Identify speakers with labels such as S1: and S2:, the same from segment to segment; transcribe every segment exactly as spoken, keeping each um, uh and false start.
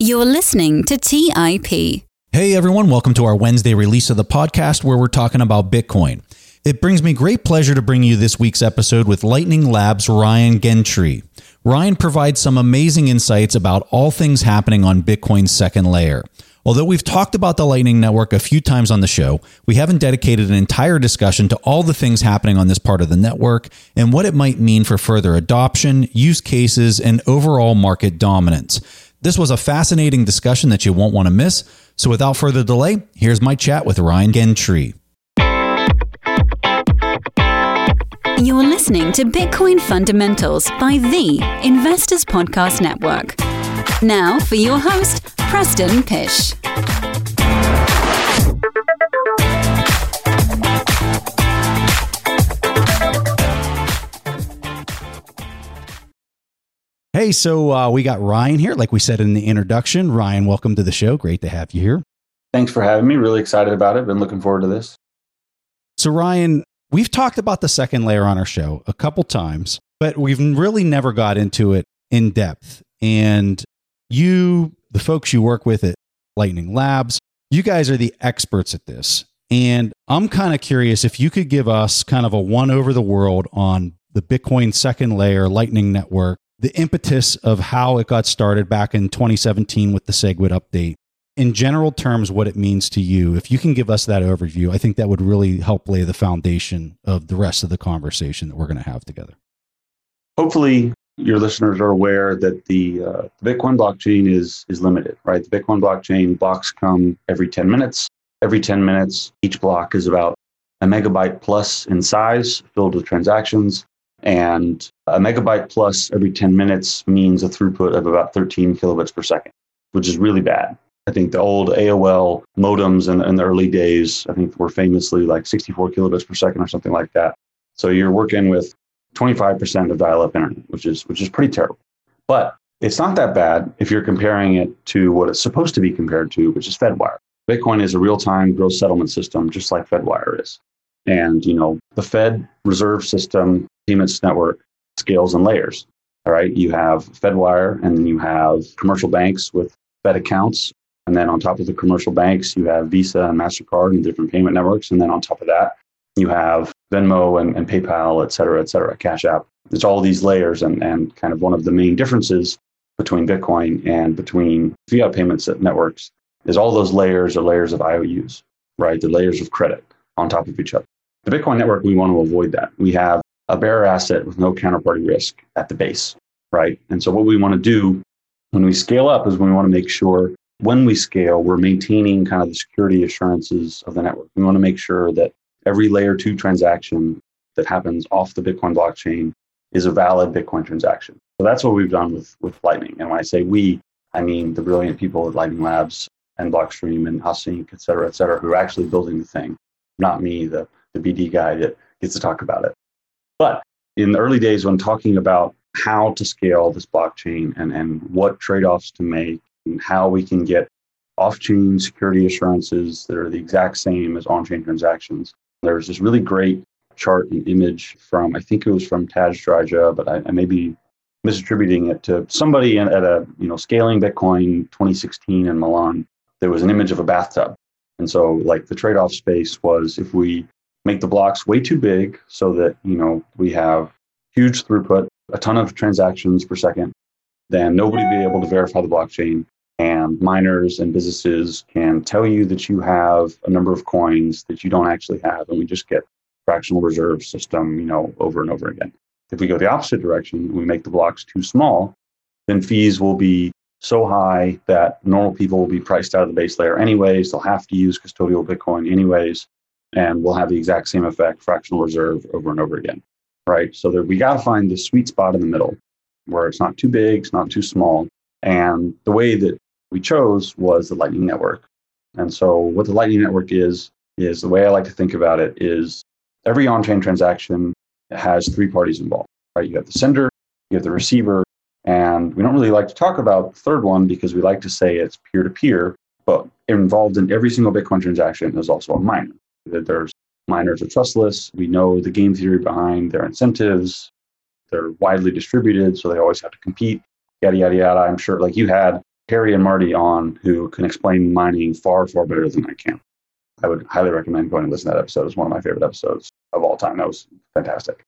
S1: You're listening to T I P.
S2: Hey everyone, welcome to our Wednesday release of the podcast where we're talking about Bitcoin. It brings me great pleasure to bring you this week's episode with Lightning Labs' Ryan Gentry. Ryan provides some amazing insights about all things happening on Bitcoin's second layer. Although we've talked about the Lightning Network a few times on the show, we haven't dedicated an entire discussion to all the things happening on this part of the network and what it might mean for further adoption, use cases, and overall market dominance. This was a fascinating discussion that you won't want to miss. So without further delay, here's my chat with Ryan Gentry.
S1: You're listening to Bitcoin Fundamentals by the Investors Podcast Network. Now for your host, Preston Pysh.
S2: Hey, so uh, we got Ryan here, like we said in the introduction. Ryan, welcome to the show. Great to have you here.
S3: Thanks for having me. Really excited about it. Been looking forward to this.
S2: So Ryan, we've talked about the second layer on our show a couple times, but we've really never got into it in depth. And you, the folks you work with at Lightning Labs, you guys are the experts at this. And I'm kind of curious if you could give us kind of a one over the world on the Bitcoin second layer Lightning Network, the impetus of how it got started back in twenty seventeen with the SegWit update. In general terms, what it means to you. If you can give us that overview, I think that would really help lay the foundation of the rest of the conversation that we're going to have together.
S3: Hopefully, your listeners are aware that the, uh, the Bitcoin blockchain is is limited, right? The Bitcoin blockchain blocks come every ten minutes. Every ten minutes, each block is about a megabyte plus in size, filled with transactions. And a megabyte plus every ten minutes means a throughput of about thirteen kilobits per second, which is really bad. I think the old A O L modems in, in the early days, I think were famously like sixty-four kilobits per second or something like that. So you're working with twenty-five percent of dial-up internet, which is which is pretty terrible. But it's not that bad if you're comparing it to what it's supposed to be compared to, which is Fedwire. Bitcoin is a real-time gross settlement system, just like Fedwire is. And, you know, the Fed reserve system payments network scales and layers. All right. You have Fedwire, and then you have commercial banks with Fed accounts. And then on top of the commercial banks, you have Visa and MasterCard and different payment networks. And then on top of that, you have Venmo and, and PayPal, et cetera, et cetera, Cash App. It's all these layers. And, and kind of one of the main differences between Bitcoin and between fiat payments networks is all those layers are layers of I O Us, right? The layers of credit on top of each other. The Bitcoin network, we want to avoid that. We have a bearer asset with no counterparty risk at the base, right? And so what we want to do when we scale up is we want to make sure when we scale, we're maintaining kind of the security assurances of the network. We want to make sure that every layer two transaction that happens off the Bitcoin blockchain is a valid Bitcoin transaction. So that's what we've done with, with Lightning. And when I say we, I mean the brilliant people at Lightning Labs and Blockstream and Async, et cetera, et cetera, who are actually building the thing, not me, the, the B D guy that gets to talk about it. But in the early days, when talking about how to scale this blockchain and, and what trade-offs to make and how we can get off-chain security assurances that are the exact same as on-chain transactions, there's this really great chart and image from, I think it was from Taj Strija, but I, I may be misattributing it to somebody at a, you know, Scaling Bitcoin twenty sixteen in Milan. There was an image of a bathtub. And so like the trade-off space was if we make the blocks way too big so that, you know, we have huge throughput, a ton of transactions per second, then nobody will be able to verify the blockchain. And miners and businesses can tell you that you have a number of coins that you don't actually have. And we just get fractional reserve system, you know, over and over again. If we go the opposite direction, we make the blocks too small, then fees will be so high that normal people will be priced out of the base layer anyways. They'll have to use custodial Bitcoin anyways. And we'll have the exact same effect, fractional reserve over and over again, right? So that we got to find the sweet spot in the middle where it's not too big, it's not too small. And the way that we chose was the Lightning Network. And so what the Lightning Network is, is the way I like to think about it is every on-chain transaction has three parties involved, right? You have the sender, you have the receiver, and we don't really like to talk about the third one because we like to say it's peer-to-peer, but involved in every single Bitcoin transaction is also a miner. That there's miners are trustless. We know the game theory behind their incentives. They're widely distributed, so they always have to compete, yada, yada, yada. I'm sure like you had Harry and Marty on, who can explain mining far, far better than I can. I would highly recommend going and listen to that episode. It's one of my favorite episodes of all time. That was fantastic.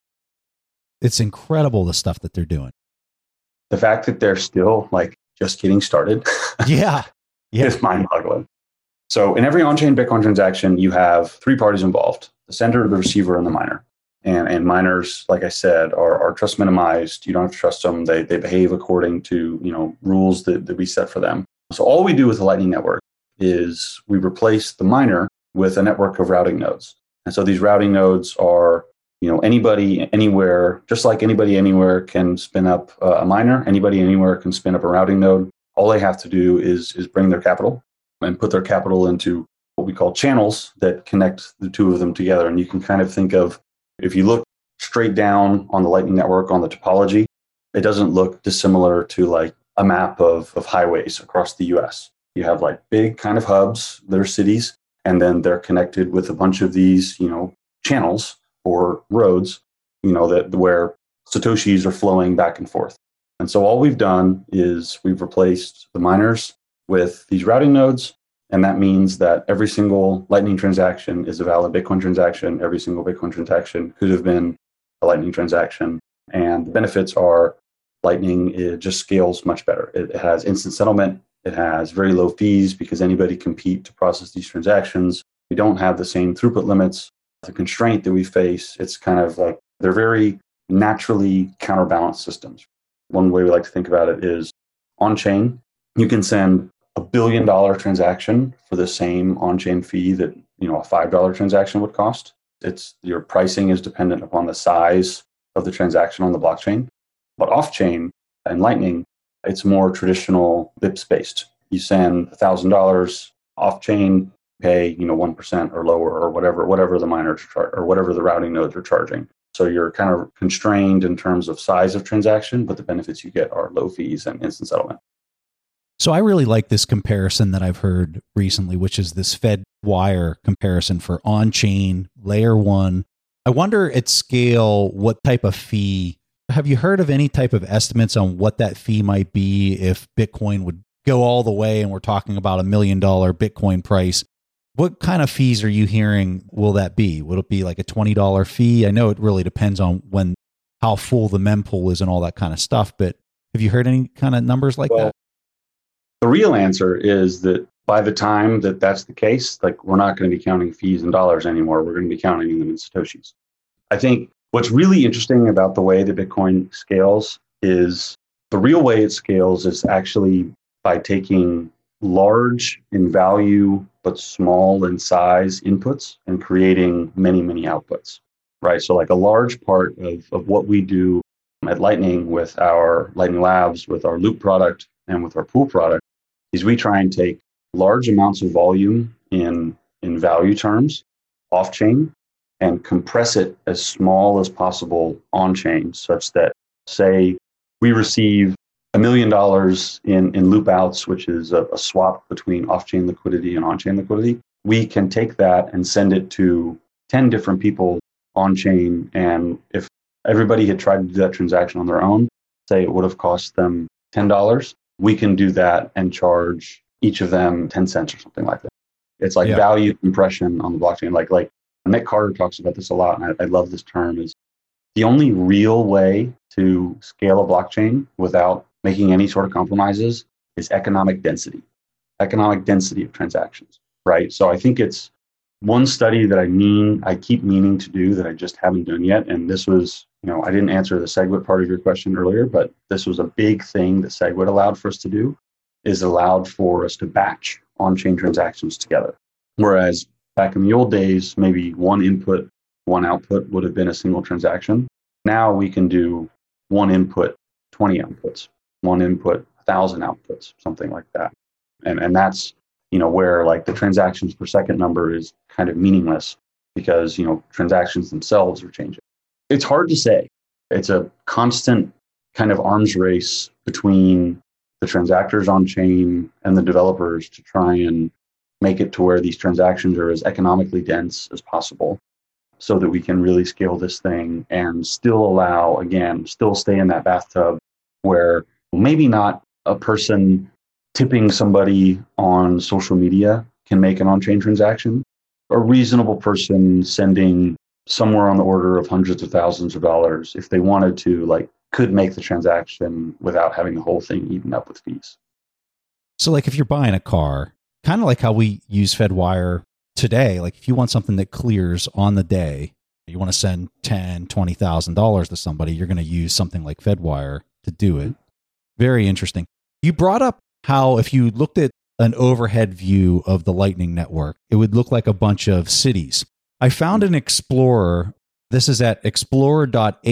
S2: It's incredible, the stuff that they're doing.
S3: The fact that they're still like just getting started
S2: yeah, yeah.
S3: is mind-boggling. So in every on-chain Bitcoin transaction, you have three parties involved: the sender, the receiver, and the miner. And, and miners, like I said, are, are trust minimized. You don't have to trust them. They, they behave according to, you know, rules that, that we set for them. So all we do with the Lightning Network is we replace the miner with a network of routing nodes. And so these routing nodes are, you know, anybody anywhere, just like anybody anywhere can spin up a miner, anybody anywhere can spin up a routing node. All they have to do is, is bring their capital and put their capital into what we call channels that connect the two of them together. And you can kind of think of, if you look straight down on the Lightning Network on the topology, it doesn't look dissimilar to like a map of, of highways across the U S. You have like big kind of hubs that are cities, and then they're connected with a bunch of these, you know, channels or roads, you know, that where Satoshis are flowing back and forth. And so all we've done is we've replaced the miners with these routing nodes. And that means that every single Lightning transaction is a valid Bitcoin transaction. Every single Bitcoin transaction could have been a Lightning transaction. And the benefits are Lightning, it just scales much better. It has instant settlement. It has very low fees because anybody can compete to process these transactions. We don't have the same throughput limits. The constraint that we face, it's kind of like they're very naturally counterbalanced systems. One way we like to think about it is on-chain, you can send a billion dollar transaction for the same on-chain fee that, you know, a five dollar transaction would cost. It's your pricing is dependent upon the size of the transaction on the blockchain. But off-chain and Lightning, it's more traditional B I P S-based. You send one thousand dollars off-chain, pay, you know, one percent or lower or whatever, whatever the miners char- or whatever the routing nodes are charging. So you're kind of constrained in terms of size of transaction, but the benefits you get are low fees and instant settlement.
S2: So I really like this comparison that I've heard recently, which is this Fedwire comparison for on-chain layer one. I wonder at scale, what type of fee, have you heard of any type of estimates on what that fee might be if Bitcoin would go all the way and we're talking about a million dollar Bitcoin price? What kind of fees are you hearing will that be? Would it be like a twenty dollar fee? I know it really depends on when, how full the mempool is and all that kind of stuff, but have you heard any kind of numbers like
S3: well,
S2: that?
S3: The real answer is that by the time that that's the case, like we're not going to be counting fees in dollars anymore. We're going to be counting them in Satoshis. I think what's really interesting about the way that Bitcoin scales is the real way it scales is actually by taking large in value but small in size inputs and creating many, many outputs, right? So like a large part of, of what we do at Lightning with our Lightning Labs, with our Loop product and with our Pool product, is we try and take large amounts of volume in, in value terms off-chain and compress it as small as possible on-chain, such that, say, we receive a million dollars in, in loop outs, which is a, a swap between off-chain liquidity and on-chain liquidity. We can take that and send it to ten different people on-chain. And if everybody had tried to do that transaction on their own, say it would have cost them ten dollars, we can do that and charge each of them ten cents or something like that. It's like yeah. value compression on the blockchain. Like, like Nick Carter talks about this a lot, and I, I love this term, is the only real way to scale a blockchain without making any sort of compromises is economic density, economic density of transactions, right? So I think it's one study that I mean, I keep meaning to do that I just haven't done yet. And this was, you know, I didn't answer the SegWit part of your question earlier, but this was a big thing that SegWit allowed for us to do, is allowed for us to batch on-chain transactions together. Whereas back in the old days, maybe one input, one output would have been a single transaction. Now we can do one input, twenty outputs, one input, one thousand outputs, something like that. And and that's, you know, where like the transactions per second number is kind of meaningless because, you know, transactions themselves are changing. It's hard to say. It's a constant kind of arms race between the transactors on chain and the developers to try and make it to where these transactions are as economically dense as possible so that we can really scale this thing and still allow, again, still stay in that bathtub where maybe not a person tipping somebody on social media can make an on-chain transaction. A reasonable person sending somewhere on the order of hundreds of thousands of dollars, if they wanted to, like, could make the transaction without having the whole thing eaten up with fees.
S2: So like if you're buying a car, kind of like how we use Fedwire today, like if you want something that clears on the day, you want to send ten thousand dollars, twenty thousand dollars to somebody, you're going to use something like Fedwire to do it. Very interesting. You brought up how if you looked at an overhead view of the Lightning Network, it would look like a bunch of cities. I found an Explorer. This is at explorer dot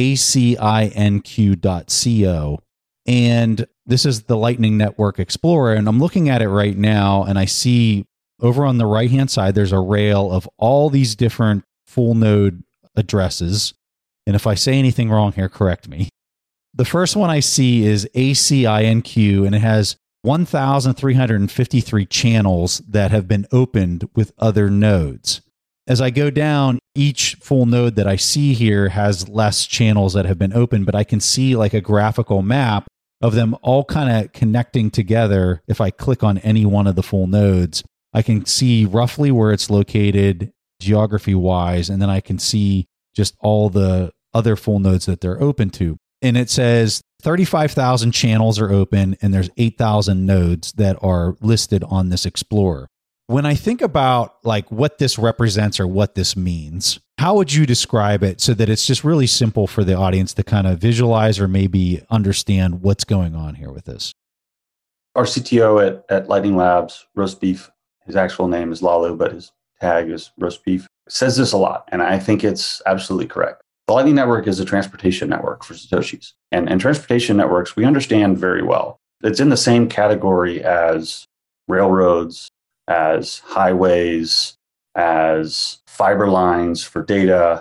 S2: acinq dot co. And this is the Lightning Network Explorer. And I'm looking at it right now, and I see over on the right-hand side, there's a rail of all these different full node addresses. And if I say anything wrong here, correct me. The first one I see is A C I N Q, and it has one thousand three hundred fifty-three channels that have been opened with other nodes. As I go down, each full node that I see here has less channels that have been opened, but I can see like a graphical map of them all kind of connecting together. If I click on any one of the full nodes, I can see roughly where it's located geography-wise, and then I can see just all the other full nodes that they're open to. And it says thirty-five thousand channels are open, and there's eight thousand nodes that are listed on this Explorer. When I think about like what this represents or what this means, how would you describe it so that it's just really simple for the audience to kind of visualize or maybe understand what's going on here with this?
S3: Our C T O at, at Lightning Labs, Roast Beef, his actual name is Lalu, but his tag is Roast Beef, says this a lot, and I think it's absolutely correct. The Lightning Network is a transportation network for Satoshis. And, and transportation networks, we understand very well. It's in the same category as railroads, as highways, as fiber lines for data,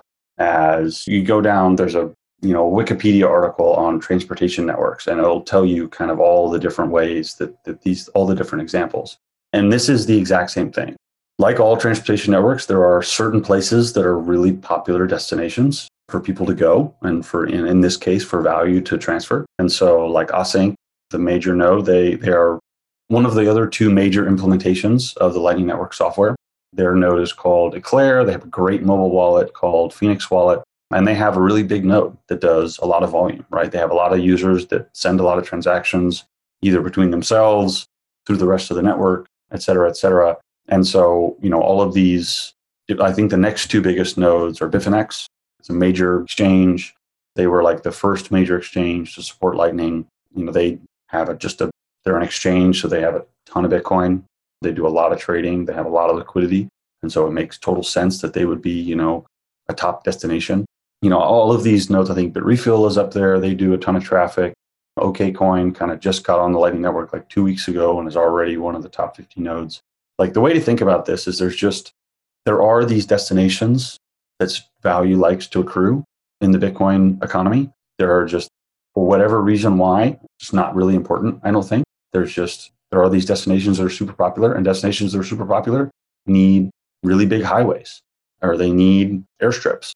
S3: as you go down, there's a you know Wikipedia article on transportation networks, and it'll tell you kind of all the different ways that, that these, all the different examples. And this is the exact same thing. Like all transportation networks, there are certain places that are really popular destinations for people to go, and for in, in this case, for value to transfer. And so like Async, the major node, they, they are one of the other two major implementations of the Lightning Network software. Their node is called Eclair. They have a great mobile wallet called Phoenix Wallet, and they have a really big node that does a lot of volume, right? They have a lot of users that send a lot of transactions, either between themselves, through the rest of the network, et cetera, et cetera. And so, you know, all of these, I think the next two biggest nodes are Bitfinex. It's a major exchange. They were like the first major exchange to support Lightning. You know, they have a, just a, they're an exchange, so they have a ton of Bitcoin. They do a lot of trading. They have a lot of liquidity. And so it makes total sense that they would be, you know, a top destination. You know, all of these nodes, I think Bitrefill is up there. They do a ton of traffic. OKCoin kind of just got on the Lightning Network like two weeks ago and is already one of the top fifty nodes. Like the way to think about this is there's just, there are these destinations that value likes to accrue in the Bitcoin economy. There are just, for whatever reason why, it's not really important, I don't think. There's just, there are these destinations that are super popular, and destinations that are super popular need really big highways, or they need airstrips.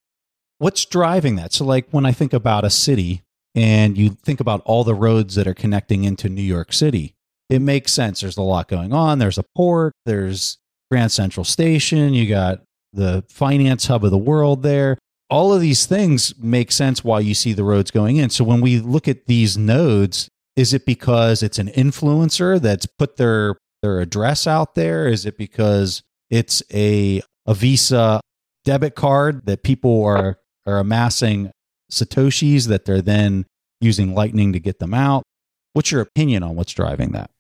S2: What's driving that? So like when I think about a city and you think about all the roads that are connecting into New York City, it makes sense. There's a lot going on. There's a port, there's Grand Central Station, you got the finance hub of the world there. All of these things make sense while you see the roads going in. So when we look at these nodes, is it because it's an influencer that's put their, their address out there? Is it because it's a, a Visa debit card that people are, are amassing Satoshis that they're then using Lightning to get them out? What's your opinion on what's driving that?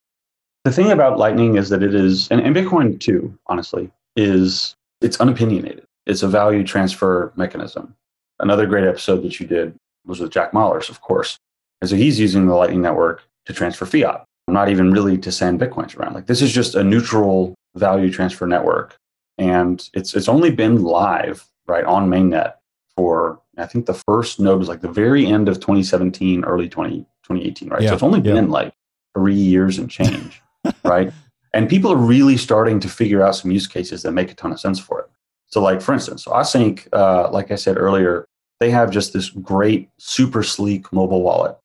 S3: The thing about Lightning is that it is, and, and Bitcoin too, honestly, is it's unopinionated. It's a value transfer mechanism. Another great episode that you did was with Jack Mallers, of course. And so he's using the Lightning Network to transfer fiat, not even really to send Bitcoins around. Like this is just a neutral value transfer network. And it's it's only been live, right, on mainnet for, I think the first node was like the very end of twenty seventeen, early twenty eighteen, right? Yeah, so it's only been yeah. like three years and change, right? And people are really starting to figure out some use cases that make a ton of sense for it. So like, for instance, so Async, uh, like I said earlier, they have just this great, super sleek mobile wallet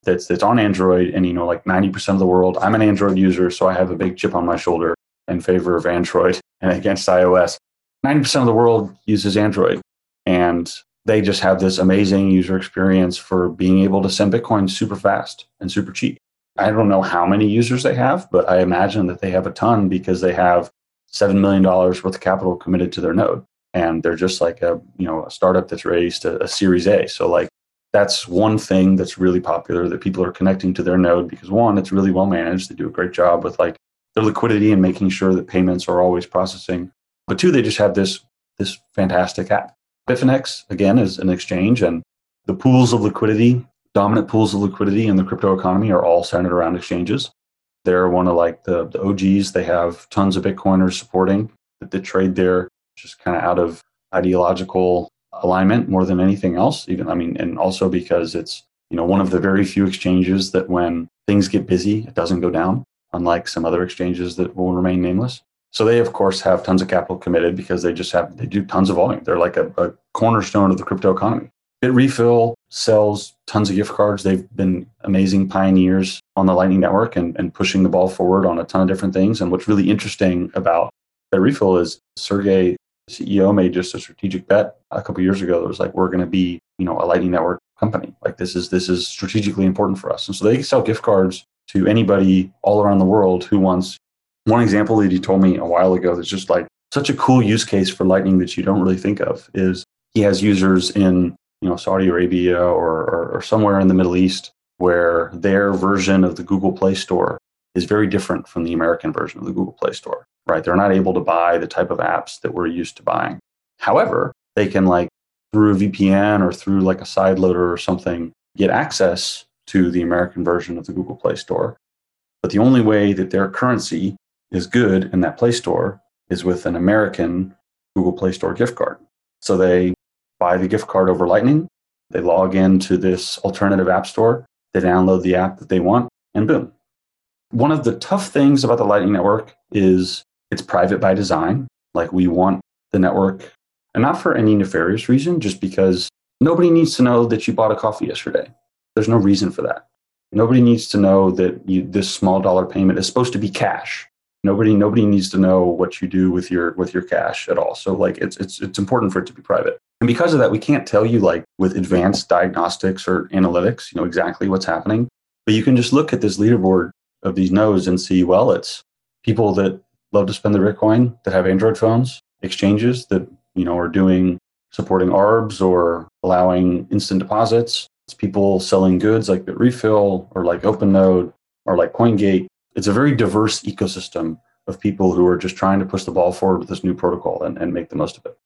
S3: that's that's on Android, and you know, like ninety percent of the world, I'm an Android user, so I have a big chip on my shoulder in favor of Android and against iOS. ninety percent of the world uses Android, and they just have this amazing user experience for being able to send Bitcoin super fast and super cheap. I don't know how many users they have, but I imagine that they have a ton because they have seven million dollars worth of capital committed to their node. And they're just like a, you know, a startup that's raised a, a Series A. So like that's one thing that's really popular, that people are connecting to their node because one, it's really well managed. They do a great job with like their liquidity and making sure that payments are always processing. But two, they just have this, this fantastic app. Bitfinex, again, is an exchange, and the pools of liquidity, dominant pools of liquidity in the crypto economy are all centered around exchanges. They're one of like the, the O Gs. They have tons of Bitcoiners supporting that they trade there, just kind of out of ideological alignment more than anything else. Even, I mean, and also because it's, you know, one of the very few exchanges that when things get busy, it doesn't go down, unlike some other exchanges that will remain nameless. So they, of course, have tons of capital committed because they just have, they do tons of volume. They're like a, a cornerstone of the crypto economy. Bitrefill sells tons of gift cards. They've been amazing pioneers on the Lightning Network and, and pushing the ball forward on a ton of different things. And what's really interesting about Bitrefill is Sergey, the C E O, made just a strategic bet a couple of years ago that was like, we're going to be, you know, a Lightning Network company. Like this is, this is strategically important for us. And so they sell gift cards to anybody all around the world who wants. One example that he told me a while ago that's just like such a cool use case for Lightning that you don't really think of is he has users in, you know, Saudi Arabia or, or, or somewhere in the Middle East where their version of the Google Play Store is very different from the American version of the Google Play Store, right? They're not able to buy the type of apps that we're used to buying. However, they can like through a V P N or through like a sideloader or something, get access to the American version of the Google Play Store. But the only way that their currency is good in that Play Store is with an American Google Play Store gift card. So they buy the gift card over Lightning, they log into this alternative app store, they download the app that they want, and boom. One of the tough things about the Lightning Network is it's private by design. Like we want the network, and not for any nefarious reason, just because nobody needs to know that you bought a coffee yesterday. There's no reason for that. Nobody needs to know that you, this small dollar payment is supposed to be cash. Nobody, nobody needs to know what you do with your with your cash at all. So, like, it's it's it's important for it to be private. And because of that, we can't tell you, like, with advanced diagnostics or analytics, you know, exactly what's happening. But you can just look at this leaderboard of these nodes and see, well, it's people that love to spend their Bitcoin that have Android phones, exchanges that you know are doing supporting A R Bs or allowing instant deposits. It's people selling goods like Bitrefill or like OpenNode or like CoinGate. It's a very diverse ecosystem of people who are just trying to push the ball forward with this new protocol and, and make the most of it.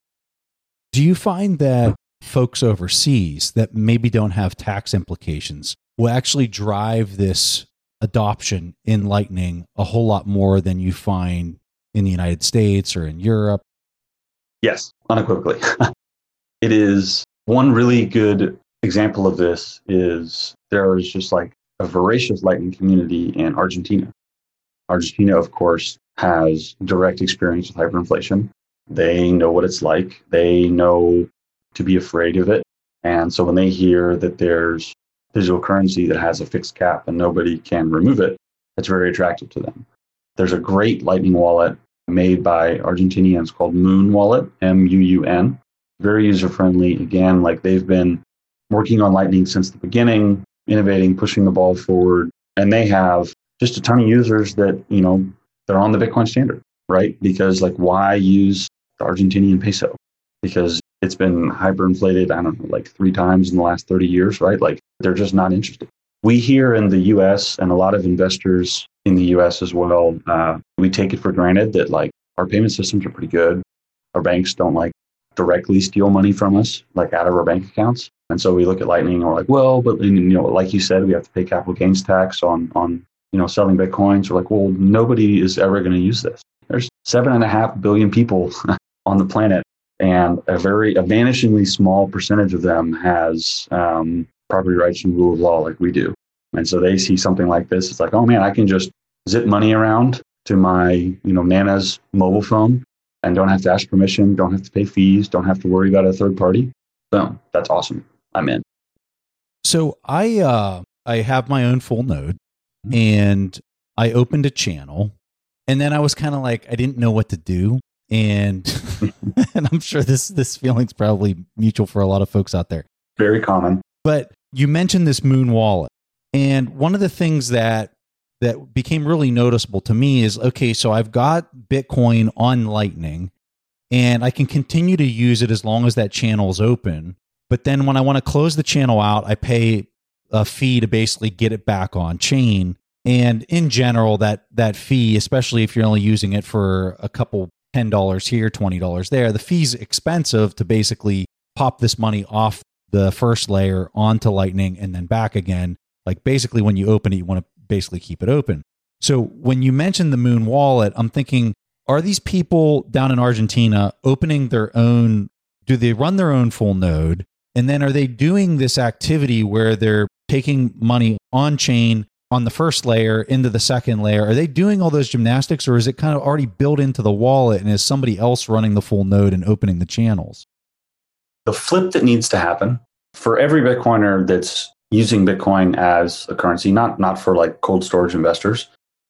S2: Do you find that folks overseas that maybe don't have tax implications will actually drive this adoption in Lightning a whole lot more than you find in the United States or in Europe?
S3: Yes, unequivocally. It is one really good example of this is there is just like a voracious Lightning community in Argentina. Argentina, of course, has direct experience with hyperinflation. They know what it's like. They know to be afraid of it. And so when they hear that there's digital currency that has a fixed cap and nobody can remove it, that's very attractive to them. There's a great Lightning wallet made by Argentinians called Muun Wallet, M U U N. Very user-friendly. Again, like they've been working on Lightning since the beginning, innovating, pushing the ball forward. And they have just a ton of users that, you know, they're on the Bitcoin standard, right? Because like, why use the Argentinian peso? Because it's been hyperinflated, I don't know, like three times in the last thirty years, right? Like they're just not interested. We here in the U S and a lot of investors in the U S as well, uh, we take it for granted that like our payment systems are pretty good. Our banks don't like directly steal money from us, like out of our bank accounts. And so we look at Lightning and we're like, well, but you know, like you said, we have to pay capital gains tax on, on you know, selling Bitcoins. We're like, well, nobody is ever going to use this. There's seven and a half billion people on the planet, and a very, a vanishingly small percentage of them has um, property rights and rule of law like we do. And so they see something like this. It's like, oh man, I can just zip money around to my, you know, Nana's mobile phone and don't have to ask permission, don't have to pay fees, don't have to worry about a third party. Boom. That's awesome. I'm in.
S2: So I uh, I have my own full node and I opened a channel, and then I was kind of like, I didn't know what to do. And, and I'm sure this, this feeling's probably mutual for a lot of folks out there.
S3: Very common.
S2: But you mentioned this Muun wallet. And one of the things that that became really noticeable to me is, okay, so I've got Bitcoin on Lightning and I can continue to use it as long as that channel is open. But then when I want to close the channel out, I pay a fee to basically get it back on chain. And in general, that that fee, especially if you're only using it for a couple ten dollars here, twenty dollars there, the fee's expensive to basically pop this money off the first layer onto Lightning and then back again. Like basically when you open it, you want to basically keep it open. So when you mentioned the Muun wallet, I'm thinking, are these people down in Argentina opening their own, do they run their own full node? And then are they doing this activity where they're taking money on chain on the first layer into the second layer? Are they doing all those gymnastics, or is it kind of already built into the wallet and is somebody else running the full node and opening the channels?
S3: The flip that needs to happen for every Bitcoiner that's using Bitcoin as a currency, not, not for like cold storage investors,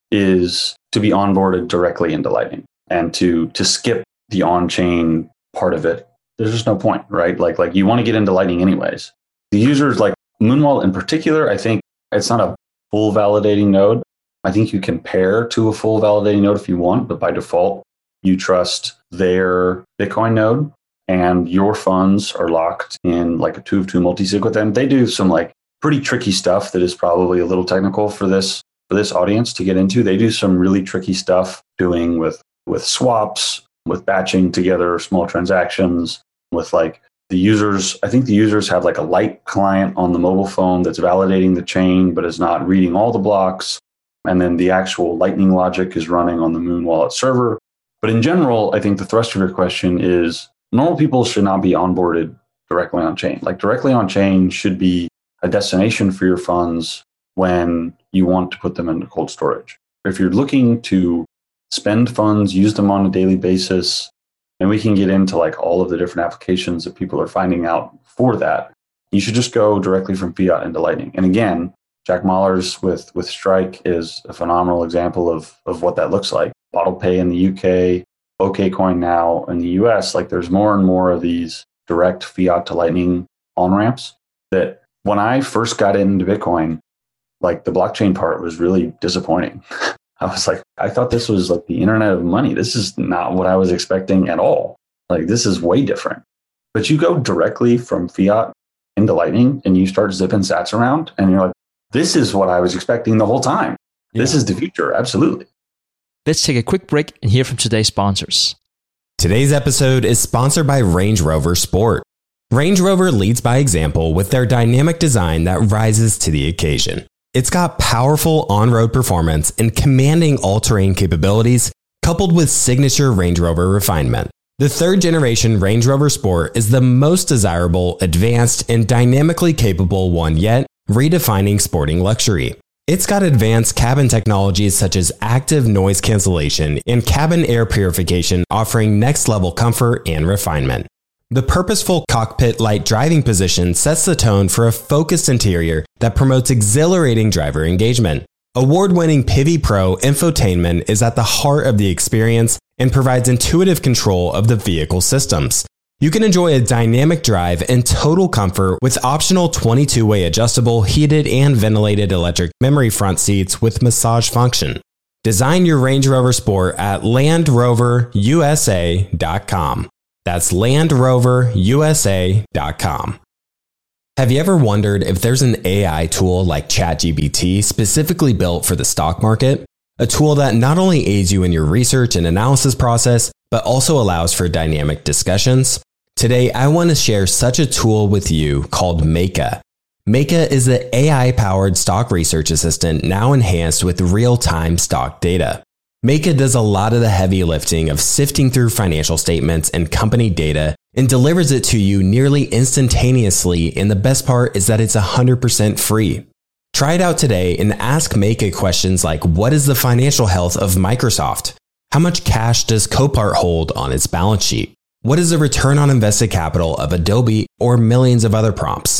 S3: is to be onboarded directly into Lightning and to, to skip the on-chain part of it. There's just no point, right? Like, like you want to get into Lightning anyways. The users like Muun Wallet in particular, I think it's not a full validating node. I think you can pair to a full validating node if you want, but by default, you trust their Bitcoin node and your funds are locked in like a two of two multi-sig with them. They do some like pretty tricky stuff that is probably a little technical for this for this audience to get into. They do some really tricky stuff doing with with swaps, with batching together small transactions, with like the users. I think the users have like a light client on the mobile phone that's validating the chain, but is not reading all the blocks. And then the actual Lightning logic is running on the Muun Wallet server. But in general, I think the thrust of your question is normal people should not be onboarded directly on chain. Like directly on chain should be a destination for your funds when you want to put them into cold storage. If you're looking to spend funds, use them on a daily basis, and we can get into like all of the different applications that people are finding out for that, you should just go directly from fiat into Lightning. And again, Jack Mallers with, with Strike is a phenomenal example of, of what that looks like. BottlePay in the U K, OKCoin now in the U S, like there's more and more of these direct fiat to Lightning on-ramps that when I first got into Bitcoin, like the blockchain part was really disappointing. I was like, I thought this was like the internet of money. This is not what I was expecting at all. Like this is way different. But you go directly from fiat into Lightning and you start zipping sats around and you're like, this is what I was expecting the whole time. Yeah. This is the future. Absolutely.
S4: Let's take a quick break and hear from today's sponsors.
S5: Today's episode is sponsored by Range Rover Sport. Range Rover leads by example with their dynamic design that rises to the occasion. It's got powerful on-road performance and commanding all-terrain capabilities, coupled with signature Range Rover refinement. The third generation Range Rover Sport is the most desirable, advanced, and dynamically capable one yet, redefining sporting luxury. It's got advanced cabin technologies such as active noise cancellation and cabin air purification, offering next-level comfort and refinement. The purposeful cockpit-like driving position sets the tone for a focused interior that promotes exhilarating driver engagement. Award-winning Pivi Pro infotainment is at the heart of the experience and provides intuitive control of the vehicle systems. You can enjoy a dynamic drive and total comfort with optional twenty-two way adjustable, heated and ventilated electric memory front seats with massage function. Design your Range Rover Sport at land rover u s a dot com. That's land rover u s a dot com. Have you ever wondered if there's an A I tool like ChatGPT specifically built for the stock market? A tool that not only aids you in your research and analysis process, but also allows for dynamic discussions? Today, I want to share such a tool with you called Meka. Meka is the A I-powered stock research assistant now enhanced with real-time stock data. Meka does a lot of the heavy lifting of sifting through financial statements and company data and delivers it to you nearly instantaneously, and the best part is that it's one hundred percent free. Try it out today and ask Meka questions like, what is the financial health of Microsoft? How much cash does Copart hold on its balance sheet? What is the return on invested capital of Adobe, or millions of other prompts?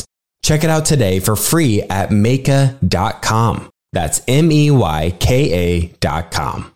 S5: Check it out today for free at meyka dot com. That's M E Y K A dot com.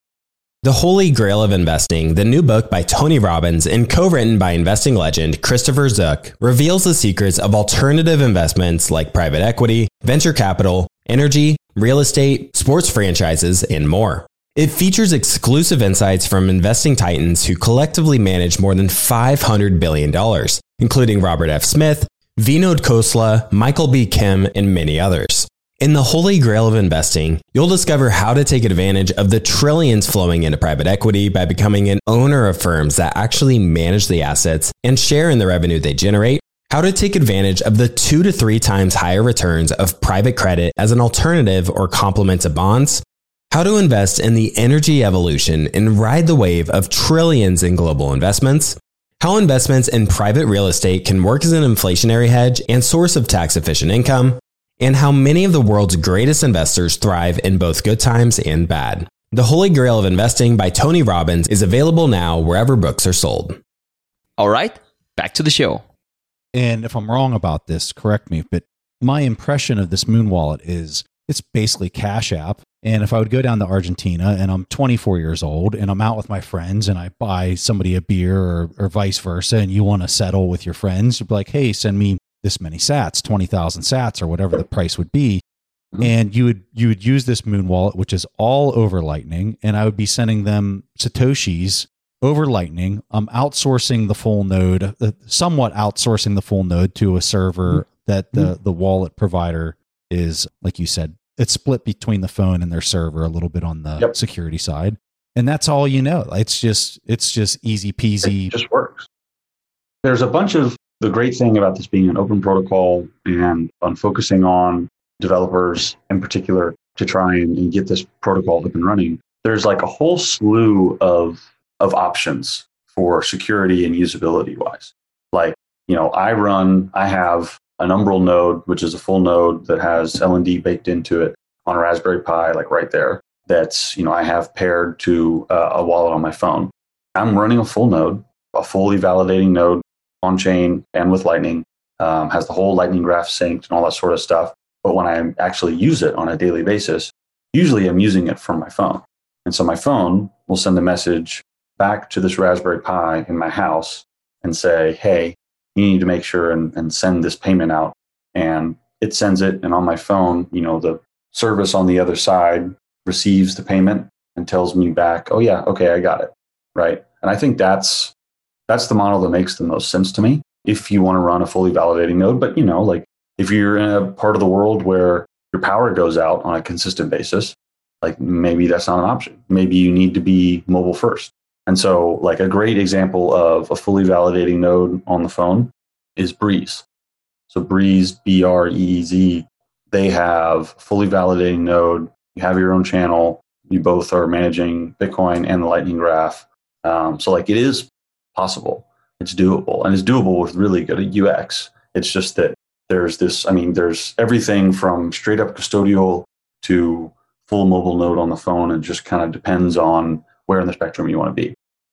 S5: The Holy Grail of Investing, the new book by Tony Robbins and co-written by investing legend Christopher Zook, reveals the secrets of alternative investments like private equity, venture capital, energy, real estate, sports franchises, and more. It features exclusive insights from investing titans who collectively manage more than five hundred billion dollars, including Robert F. Smith, Vinod Khosla, Michael B. Kim, and many others. In the Holy Grail of Investing, you'll discover how to take advantage of the trillions flowing into private equity by becoming an owner of firms that actually manage the assets and share in the revenue they generate, how to take advantage of the two to three times higher returns of private credit as an alternative or complement to bonds, how to invest in the energy evolution and ride the wave of trillions in global investments, how investments in private real estate can work as an inflationary hedge and source of tax-efficient income, and how many of the world's greatest investors thrive in both good times and bad. The Holy Grail of Investing by Tony Robbins is available now wherever books are sold.
S4: All right, back to the show.
S2: And if I'm wrong about this, correct me, but my impression of this Moon Wallet is it's basically Cash App. And if I would go down to Argentina and I'm twenty-four years old and I'm out with my friends and I buy somebody a beer or, or vice versa, and you want to settle with your friends, you'd be like, hey, send me this many sats, twenty thousand sats or whatever the price would be. Mm-hmm. And you would, you would use this Moon Wallet, which is all over Lightning. And I would be sending them Satoshis over Lightning. I'm outsourcing the full node, uh, somewhat outsourcing the full node to a server mm-hmm. that the, the wallet provider is, like you said, it's split between the phone and their server a little bit on the yep. security side. And that's all you know. It's just, it's just easy peasy.
S3: It just works. There's a bunch of, the great thing about this being an open protocol and on focusing on developers in particular to try and, and get this protocol up and running, there's like a whole slew of, of options for security and usability wise. Like, you know, I run, I have an Umbrel node, which is a full node that has L N D baked into it on a Raspberry Pi, like right there. That's, you know, I have paired to uh, a wallet on my phone. I'm running a full node, a fully validating node on chain and with Lightning, um, has the whole Lightning graph synced and all that sort of stuff. But when I actually use it on a daily basis, usually I'm using it from my phone. And so my phone will send a message back to this Raspberry Pi in my house and say, hey, you need to make sure and, and send this payment out. And it sends it. And on my phone, you know, the service on the other side receives the payment and tells me back, oh yeah, okay, I got it. Right. And I think that's, that's the model that makes the most sense to me if you want to run a fully validating node. But, you know, like if you're in a part of the world where your power goes out on a consistent basis, like maybe that's not an option. Maybe you need to be mobile first. And so like a great example of a fully validating node on the phone is Breeze. So Breeze, B R E E Z, they have fully validating node. You have your own channel. You both are managing Bitcoin and the Lightning Graph. Um, so like it is possible. It's doable, and it's doable with really good U X. It's just that there's this, I mean, there's everything from straight up custodial to full mobile node on the phone. It just kind of depends on where in the spectrum you want to be.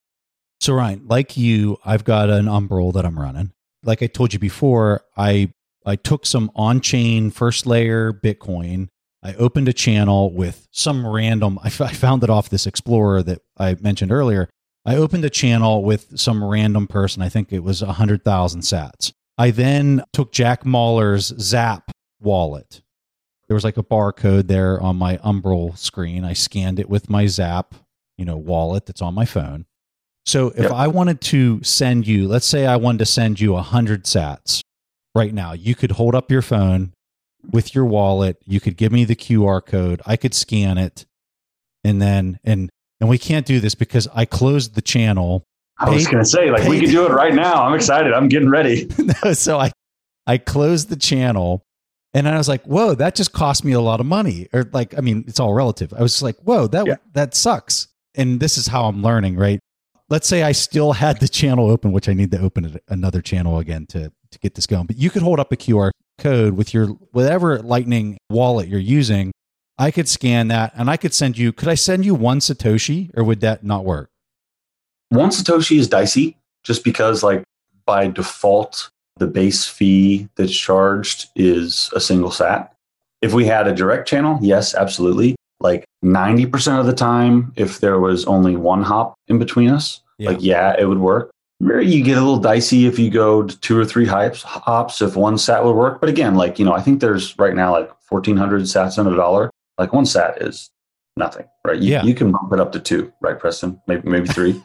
S2: So Ryan, like you, I've got an Umbrel that I'm running. Like I told you before, I I took some on-chain first layer Bitcoin. I opened a channel with some random, I, f- I found it off this Explorer that I mentioned earlier. I opened a channel with some random person. I think it was one hundred thousand sats. I then took Jack Mallers' Zap wallet. There was like a barcode there on my Umbrel screen. I scanned it with my Zap, you know, wallet that's on my phone. So if yep. I wanted to send you, let's say I wanted to send you one hundred sats right now, you could hold up your phone with your wallet. You could give me the Q R code. I could scan it. And then, and And we can't do this because I closed the channel.
S3: I was going to say, like, paid, we could do it right now. I'm excited. I'm getting ready.
S2: no, so I, I closed the channel and I was like, whoa, that just cost me a lot of money. Or like, I mean, it's all relative. I was like, whoa, that, yeah. that sucks. And this is how I'm learning, right? Let's say I still had the channel open, which I need to open another channel again to, to get this going. But you could hold up a Q R code with your, whatever Lightning wallet you're using. I could scan that and I could send you, could I send you one Satoshi or would that not work?
S3: One Satoshi is dicey just because like by default, the base fee that's charged is a single sat. If we had a direct channel, yes, absolutely. Like ninety percent of the time, if there was only one hop in between us, yeah. like, yeah, it would work. Maybe you get a little dicey if you go to two or three hops, hops if one sat would work. But again, like, you know, I think there's right now like fourteen hundred sats on a dollar. Like one sat is nothing, right? You,
S2: yeah.
S3: you can bump it up to two, right, Preston? Maybe maybe three.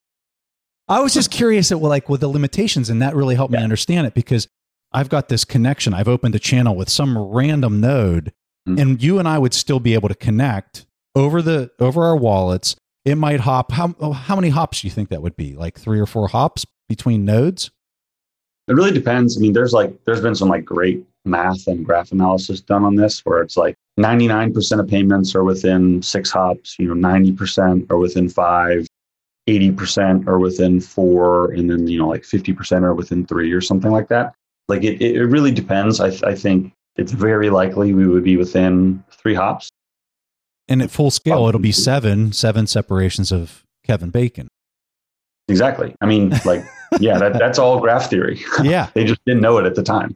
S2: I was just curious at, well, like with the limitations, and that really helped yeah. me understand it, because I've got this connection. I've opened a channel with some random node, mm-hmm. and you and I would still be able to connect over the over our wallets. It might hop. How how many hops do you think that would be? Like three or four hops between nodes?
S3: It really depends. I mean, there's like there's been some like great math and graph analysis done on this, where it's like ninety-nine percent of payments are within six hops. You know, ninety percent are within five, eighty percent are within four, and then you know like fifty percent are within three or something like that. Like it, it really depends. I I think it's very likely we would be within three hops.
S2: And at full scale, it'll be seven, seven separations of Kevin Bacon.
S3: Exactly. I mean, like, yeah, that, that's all graph theory.
S2: Yeah.
S3: They just didn't know it at the time.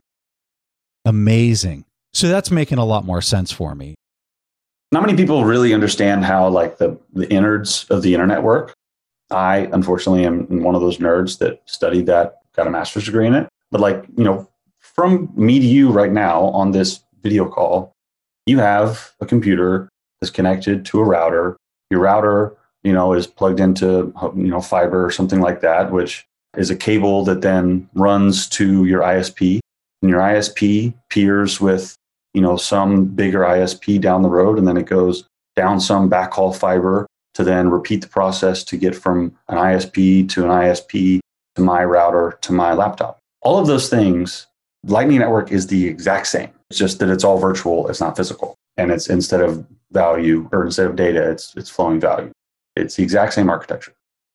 S2: Amazing. So that's making a lot more sense for me.
S3: Not many people really understand how like the, the innards of the internet work. I, unfortunately, am one of those nerds that studied that, got a master's degree in it. But like, you know, from me to you right now on this video call, you have a computer is connected to a router. Your router, you know, is plugged into, you know, fiber or something like that, which is a cable that then runs to your I S P. And your I S P peers with, you know, some bigger I S P down the road, and then it goes down some backhaul fiber to then repeat the process to get from an I S P to an I S P to my router to my laptop. All of those things, Lightning Network is the exact same. It's just that it's all virtual. It's not physical. And it's instead of value or instead of data, it's it's flowing value. It's the exact same architecture.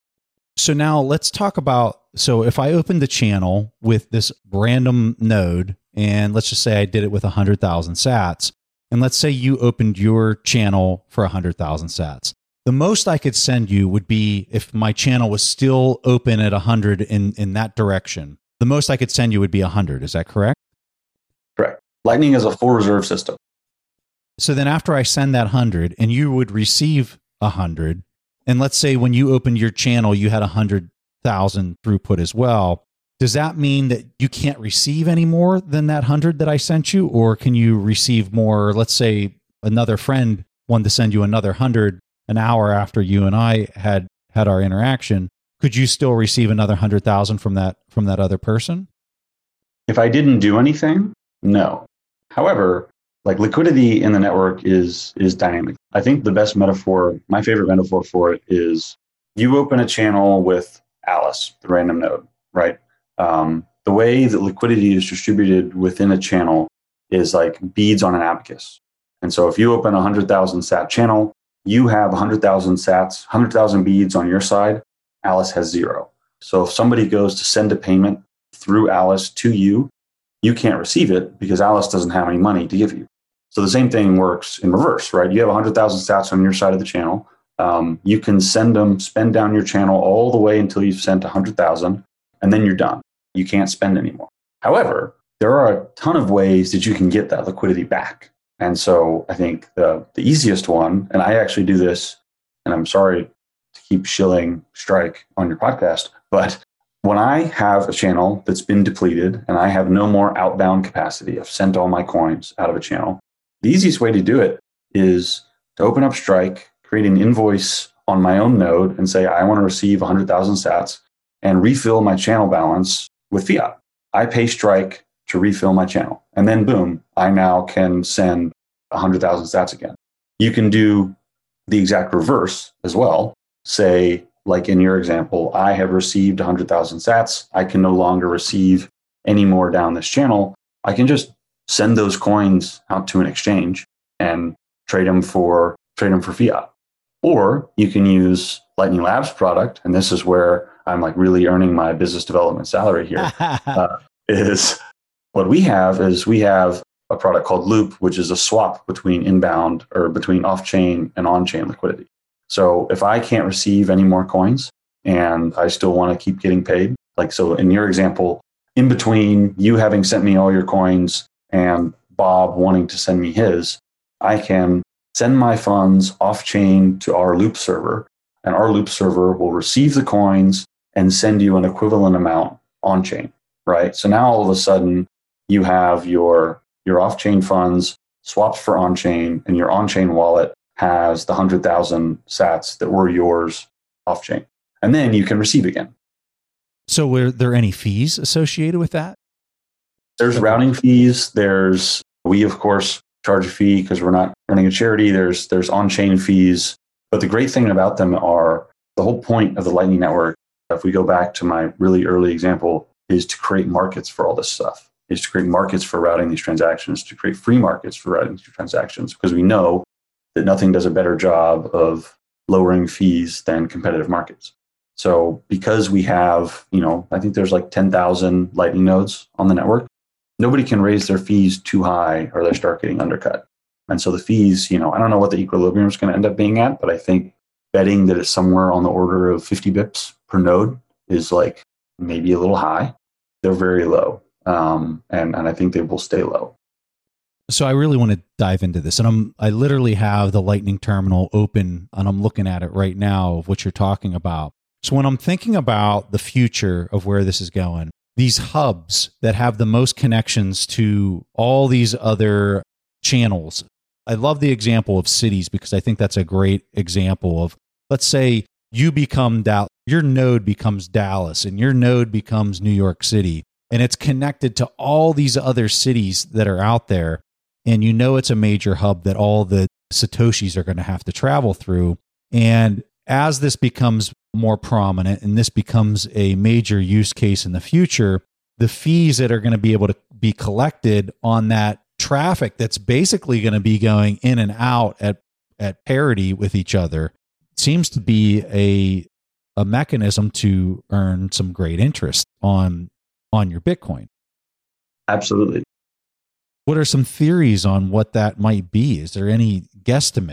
S2: So now let's talk about, so if I open the channel with this random node, and let's just say I did it with one hundred thousand sats, and let's say you opened your channel for one hundred thousand sats. The most I could send you would be, if my channel was still open at one hundred in, in that direction, the most I could send you would be one hundred. Is that correct?
S3: Correct. Lightning is a full reserve system.
S2: So then after I send that one hundred and you would receive one hundred, and let's say when you opened your channel, you had one hundred thousand throughput as well, does that mean that you can't receive any more than that one hundred that I sent you? Or can you receive more? Let's say another friend wanted to send you another one hundred an hour after you and I had had our interaction. Could you still receive another one hundred thousand from that from that other person?
S3: If I didn't do anything, no. However, like liquidity in the network is is dynamic. I think the best metaphor, my favorite metaphor for it is you open a channel with Alice, the random node, right? Um, the way that liquidity is distributed within a channel is like beads on an abacus. And so if you open a one hundred thousand sat channel, you have one hundred thousand sats, one hundred thousand beads on your side. Alice has zero. So if somebody goes to send a payment through Alice to you, you can't receive it because Alice doesn't have any money to give you. So the same thing works in reverse, right? You have one hundred thousand sats on your side of the channel. Um, you can send them, spend down your channel all the way until you've sent one hundred thousand, and then you're done. You can't spend anymore. However, there are a ton of ways that you can get that liquidity back. And so I think the, the easiest one, and I actually do this, and I'm sorry to keep shilling Strike on your podcast, but when I have a channel that's been depleted and I have no more outbound capacity, I've sent all my coins out of a channel, the easiest way to do it is to open up Strike, create an invoice on my own node and say, I want to receive one hundred thousand sats and refill my channel balance with fiat. I pay Strike to refill my channel. And then boom, I now can send one hundred thousand sats again. You can do the exact reverse as well. Say, like in your example, I have received one hundred thousand sats. I can no longer receive any more down this channel. I can just send those coins out to an exchange and trade them for trade them for fiat. Or you can use Lightning Labs product, and this is where I'm like really earning my business development salary here. uh, is what we have is we have a product called Loop, which is a swap between inbound or between off-chain and on-chain liquidity. So if I can't receive any more coins and I still want to keep getting paid, like so in your example, in between you having sent me all your coins and Bob wanting to send me his, I can send my funds off chain to our Loop server, and our Loop server will receive the coins and send you an equivalent amount on chain, right? So now all of a sudden you have your, your off chain funds swapped for on chain, and your on chain wallet has the one hundred thousand sats that were yours off chain. And then you can receive again.
S2: So were there any fees associated with that?
S3: There's routing fees. There's, we of course charge a fee because we're not running a charity. There's, there's on-chain fees. But the great thing about them are the whole point of the Lightning Network, if we go back to my really early example, is to create markets for all this stuff, is to create markets for routing these transactions, to create free markets for routing these transactions, because we know that nothing does a better job of lowering fees than competitive markets. So because we have, you know, I think there's like ten thousand Lightning nodes on the network, nobody can raise their fees too high or they start getting undercut. And so the fees, you know, I don't know what the equilibrium is going to end up being at, but I think betting that it's somewhere on the order of fifty bips per node is like maybe a little high. They're very low. Um, and, and I think they will stay low.
S2: So I really want to dive into this. And I'm, I literally have the Lightning terminal open and I'm looking at it right now of what you're talking about. So when I'm thinking about the future of where this is going, these hubs that have the most connections to all these other channels, I love the example of cities because I think that's a great example of, let's say you become Dallas, your node becomes Dallas and your node becomes New York City, and it's connected to all these other cities that are out there. And you know it's a major hub that all the Satoshis are going to have to travel through. And as this becomes more prominent and this becomes a major use case in the future, the fees that are going to be able to be collected on that traffic that's basically going to be going in and out at, at parity with each other seems to be a, a mechanism to earn some great interest on, on your Bitcoin.
S3: Absolutely.
S2: What are some theories on what that might be? Is there any guesstimate?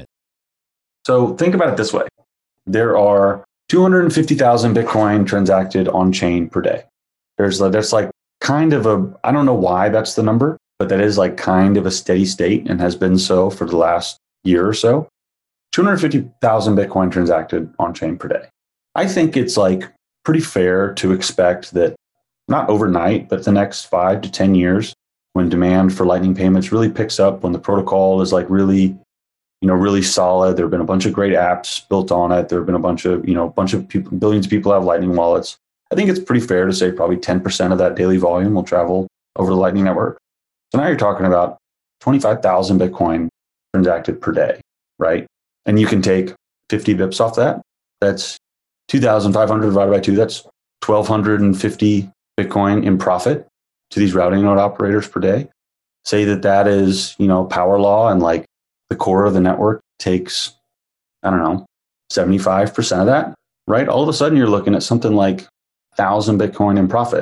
S3: So think about it this way. There are two hundred fifty thousand Bitcoin transacted on chain per day. There's that's like kind of a, I don't know why that's the number, but that is like kind of a steady state and has been so for the last year or so. two hundred fifty thousand Bitcoin transacted on chain per day. I think it's like pretty fair to expect that not overnight, but the next five to ten years, when demand for Lightning payments really picks up, when the protocol is like really, you know, really solid. There have been a bunch of great apps built on it. There have been a bunch of, you know, a bunch of people, billions of people have Lightning wallets. I think it's pretty fair to say probably ten percent of that daily volume will travel over the Lightning Network. So now you're talking about twenty-five thousand Bitcoin transacted per day, right? And you can take fifty bips off that. That's two thousand five hundred divided by two. That's one thousand two hundred fifty Bitcoin in profit to these routing node operators per day. Say that that is, you know, power law and like the core of the network takes, I don't know, seventy-five percent of that, right? All of a sudden you're looking at something like one thousand Bitcoin in profit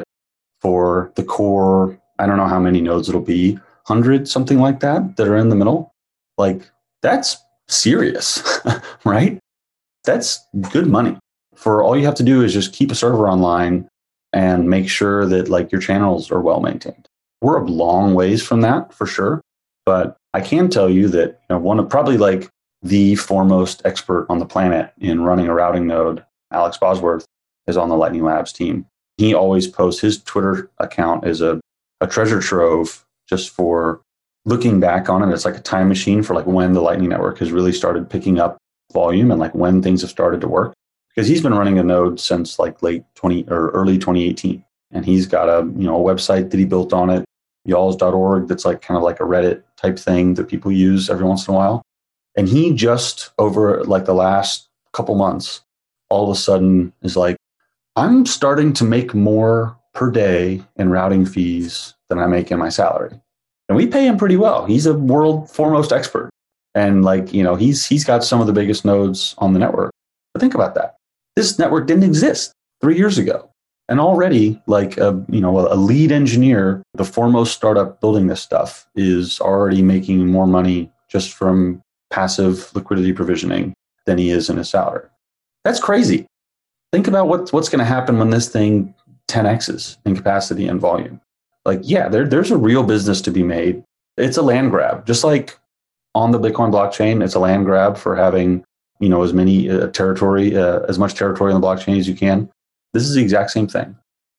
S3: for the core. I don't know how many nodes it'll be, one hundred, something like that, that are in the middle. Like that's serious, right? That's good money. For all you have to do is just keep a server online and make sure that like your channels are well maintained. We're a long ways from that for sure. But I can tell you that, you know, one of probably like the foremost expert on the planet in running a routing node, Alex Bosworth, is on the Lightning Labs team. He always posts, his Twitter account is a, a treasure trove just for looking back on it. It's like a time machine for like when the Lightning Network has really started picking up volume and like when things have started to work. Because he's been running a node since like late twenty or early twenty eighteen. And he's got a, you know, a website that he built on it, y'alls dot org, that's like kind of like a Reddit type thing that people use every once in a while. And he just over like the last couple months, all of a sudden is like, I'm starting to make more per day in routing fees than I make in my salary. And we pay him pretty well. He's a world foremost expert. And like, you know, he's he's got some of the biggest nodes on the network. But think about that. This network didn't exist three years ago. And already, like a, you know, a lead engineer, the foremost startup building this stuff, is already making more money just from passive liquidity provisioning than he is in his salary. That's crazy. Think about what, what's going to happen when this thing ten X's in capacity and volume. Like, yeah, there, there's a real business to be made. It's a land grab. Just like on the Bitcoin blockchain, it's a land grab for having, you know, as many uh, territory, uh, as much territory on the blockchain as you can. This is the exact same thing.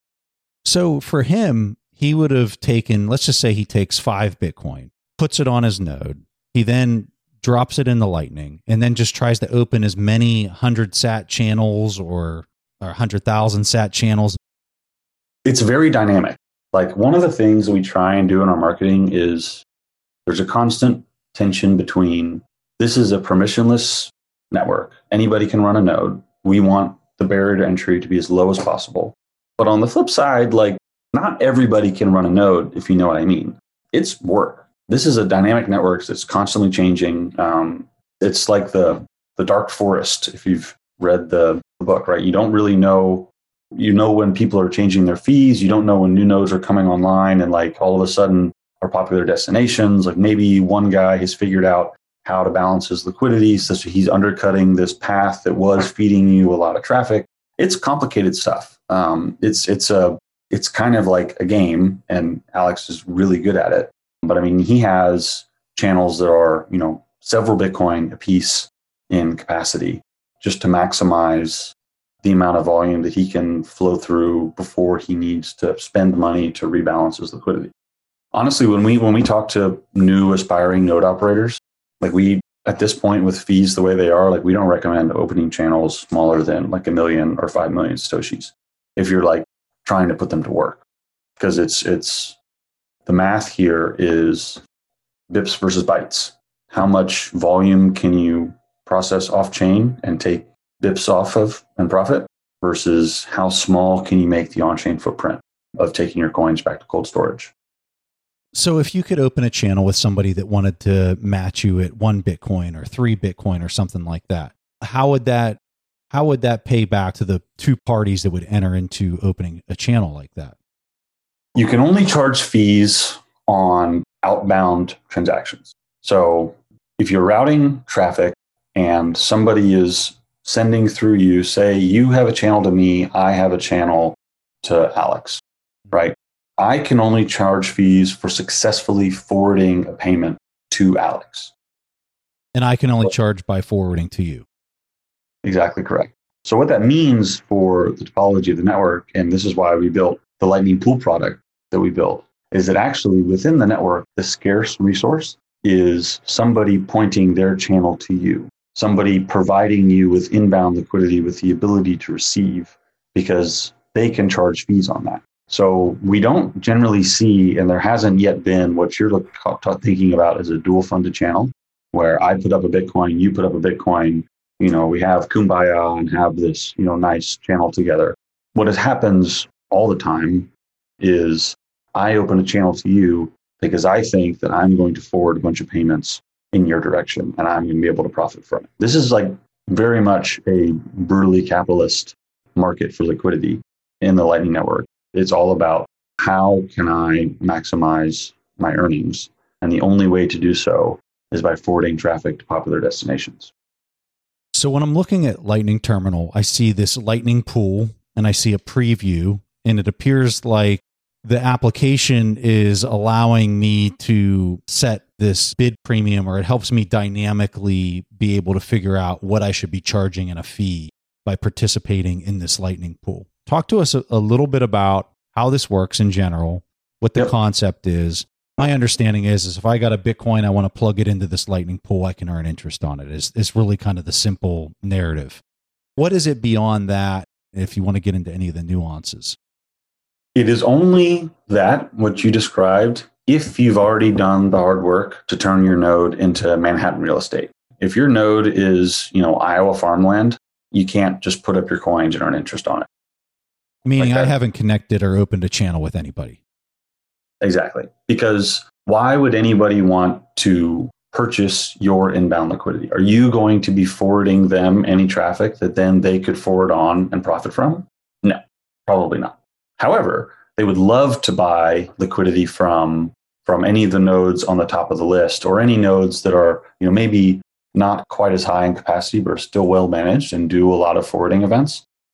S2: So for him, he would have taken, let's just say he takes five Bitcoin, puts it on his node. He then drops it in the Lightning and then just tries to open as many hundred sat channels or, or one hundred thousand sat channels.
S3: It's very dynamic. Like, one of the things that we try and do in our marketing is there's a constant tension between, this is a permissionless network. Anybody can run a node. We want the barrier to entry to be as low as possible. But on the flip side, like, not everybody can run a node, if you know what I mean. It's work. This is a dynamic network that's constantly changing. Um, it's like the the dark forest, if you've read the, the book, right? You don't really know, you know when people are changing their fees. You don't know when new nodes are coming online and like all of a sudden are popular destinations. Like, maybe one guy has figured out how to balance his liquidity, such that he's undercutting this path that was feeding you a lot of traffic. It's complicated stuff. Um, it's it's a it's kind of like a game, and Alex is really good at it. But I mean, he has channels that are, you know, several Bitcoin a piece in capacity, just to maximize the amount of volume that he can flow through before he needs to spend money to rebalance his liquidity. Honestly, when we when we talk to new aspiring node operators, like, we, at this point with fees the way they are, like, we don't recommend opening channels smaller than like a million or five million Satoshis if you're like trying to put them to work. Because it's, it's, the math here is bips versus bytes. How much volume can you process off chain and take bips off of and profit, versus how small can you make the on-chain footprint of taking your coins back to cold storage?
S2: So if you could open a channel with somebody that wanted to match you at one Bitcoin or three Bitcoin or something like that, how would that how would that pay back to the two parties that would enter into opening a channel like that?
S3: You can only charge fees on outbound transactions. So if you're routing traffic and somebody is sending through you, say you have a channel to me, I have a channel to Alex, right? I can only charge fees for successfully forwarding a payment to Alex.
S2: And I can only charge by forwarding to you.
S3: Exactly correct. So what that means for the topology of the network, and this is why we built the Lightning Pool product that we built, is that actually within the network, the scarce resource is somebody pointing their channel to you, somebody providing you with inbound liquidity with the ability to receive, because they can charge fees on that. So we don't generally see, and there hasn't yet been what you're look, thinking about as a dual funded channel, where I put up a Bitcoin, you put up a Bitcoin, you know, we have Kumbaya and have this, you know, nice channel together. What happens all the time is I open a channel to you because I think that I'm going to forward a bunch of payments in your direction and I'm going to be able to profit from it. This is like very much a brutally capitalist market for liquidity in the Lightning Network. It's all about how can I maximize my earnings? And the only way to do so is by forwarding traffic to popular destinations.
S2: So when I'm looking at Lightning Terminal, I see this Lightning Pool and I see a preview, and it appears like the application is allowing me to set this bid premium, or it helps me dynamically be able to figure out what I should be charging in a fee by participating in this Lightning Pool. Talk to us a, a little bit about how this works in general, what the yep. concept is. My understanding is, is if I got a Bitcoin, I want to plug it into this Lightning Pool, I can earn interest on it. It's, it's really kind of the simple narrative. What is it beyond that, if you want to get into any of the nuances?
S3: It is only that, what you described, if you've already done the hard work to turn your node into Manhattan real estate. If your node is, you know, Iowa farmland, you can't just put up your coins and earn interest on it.
S2: Meaning like I haven't connected or opened a channel with anybody.
S3: Exactly. Because why would anybody want to purchase your inbound liquidity? Are you going to be forwarding them any traffic that then they could forward on and profit from? No, probably not. However, they would love to buy liquidity from, from any of the nodes on the top of the list, or any nodes that are, you know, maybe not quite as high in capacity, but are still well managed and do a lot of forwarding events.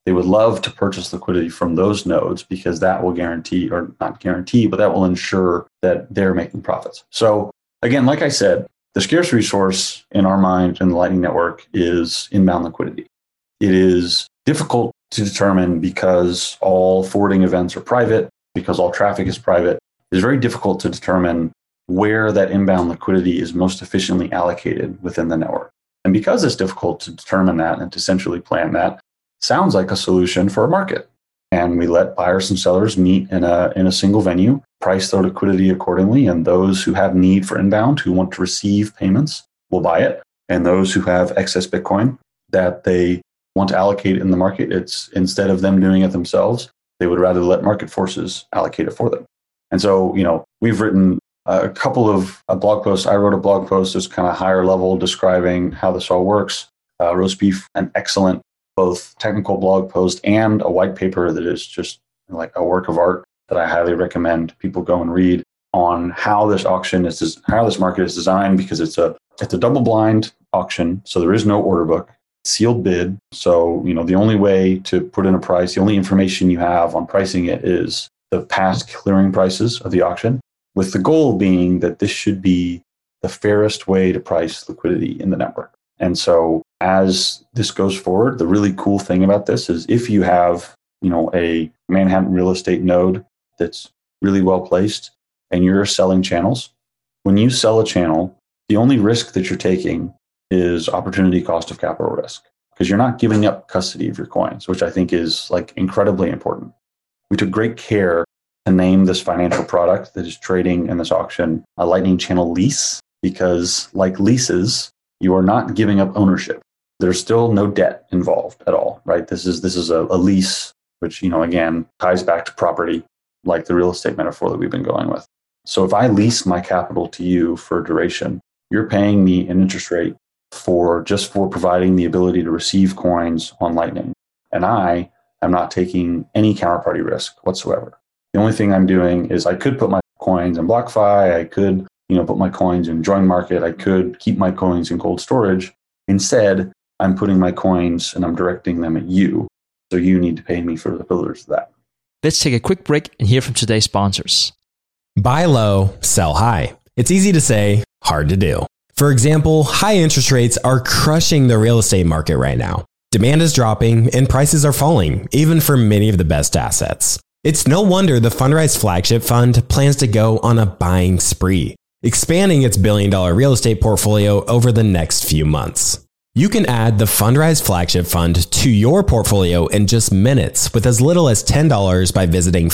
S3: They would love to purchase liquidity from those nodes because that will guarantee, or not guarantee, but that will ensure that they're making profits. So again, like I said, the scarce resource in our mind in the Lightning Network is inbound liquidity. It is difficult to determine because all forwarding events are private, because all traffic is private. It's very difficult to determine where that inbound liquidity is most efficiently allocated within the network. And because it's difficult to determine that and to centrally plan that, sounds like a solution for a market. And we let buyers and sellers meet in a in a single venue, price their liquidity accordingly, and those who have need for inbound, who want to receive payments, will buy it. And those who have excess Bitcoin that they want to allocate in the market, it's instead of them doing it themselves, they would rather let market forces allocate it for them. And so, you know, we've written a couple of uh, blog posts. I wrote a blog post that's kind of higher level describing how this all works. Uh, Roast Beef, an excellent both technical blog post and a white paper that is just like a work of art that I highly recommend people go and read on how this auction is, how this market is designed, because it's a it's a double blind auction. So there is no order book, sealed bid. So, you know, the only way to put in a price, the only information you have on pricing it is the past clearing prices of the auction, with the goal being that this should be the fairest way to price liquidity in the network. And so as this goes forward, the really cool thing about this is if you have, you know, a Manhattan real estate node that's really well placed and you're selling channels, when you sell a channel, the only risk that you're taking is opportunity cost of capital risk, because you're not giving up custody of your coins, which I think is like incredibly important. We took great care to name this financial product that is trading in this auction a Lightning Channel lease, because like leases, you are not giving up ownership. There's still no debt involved at all, right? This is this is a, a lease, which, you know, again, ties back to property, like the real estate metaphor that we've been going with. So if I lease my capital to you for duration, you're paying me an interest rate for just for providing the ability to receive coins on Lightning. And I am not taking any counterparty risk whatsoever. The only thing I'm doing is I could put my coins in BlockFi, I could, you know, put my coins in Join Market, I could keep my coins in cold storage. Instead, I'm putting my coins and I'm directing them at you. So you need to pay me for the pillars of that.
S4: Let's take a quick break and hear from today's sponsors.
S5: Buy low, sell high. It's easy to say, hard to do. For example, high interest rates are crushing the real estate market right now. Demand is dropping and prices are falling, even for many of the best assets. It's no wonder the Fundrise flagship fund plans to go on a buying spree, expanding its billion dollar real estate portfolio over the next few months. You can add the Fundrise flagship fund to your portfolio in just minutes with as little as ten dollars by visiting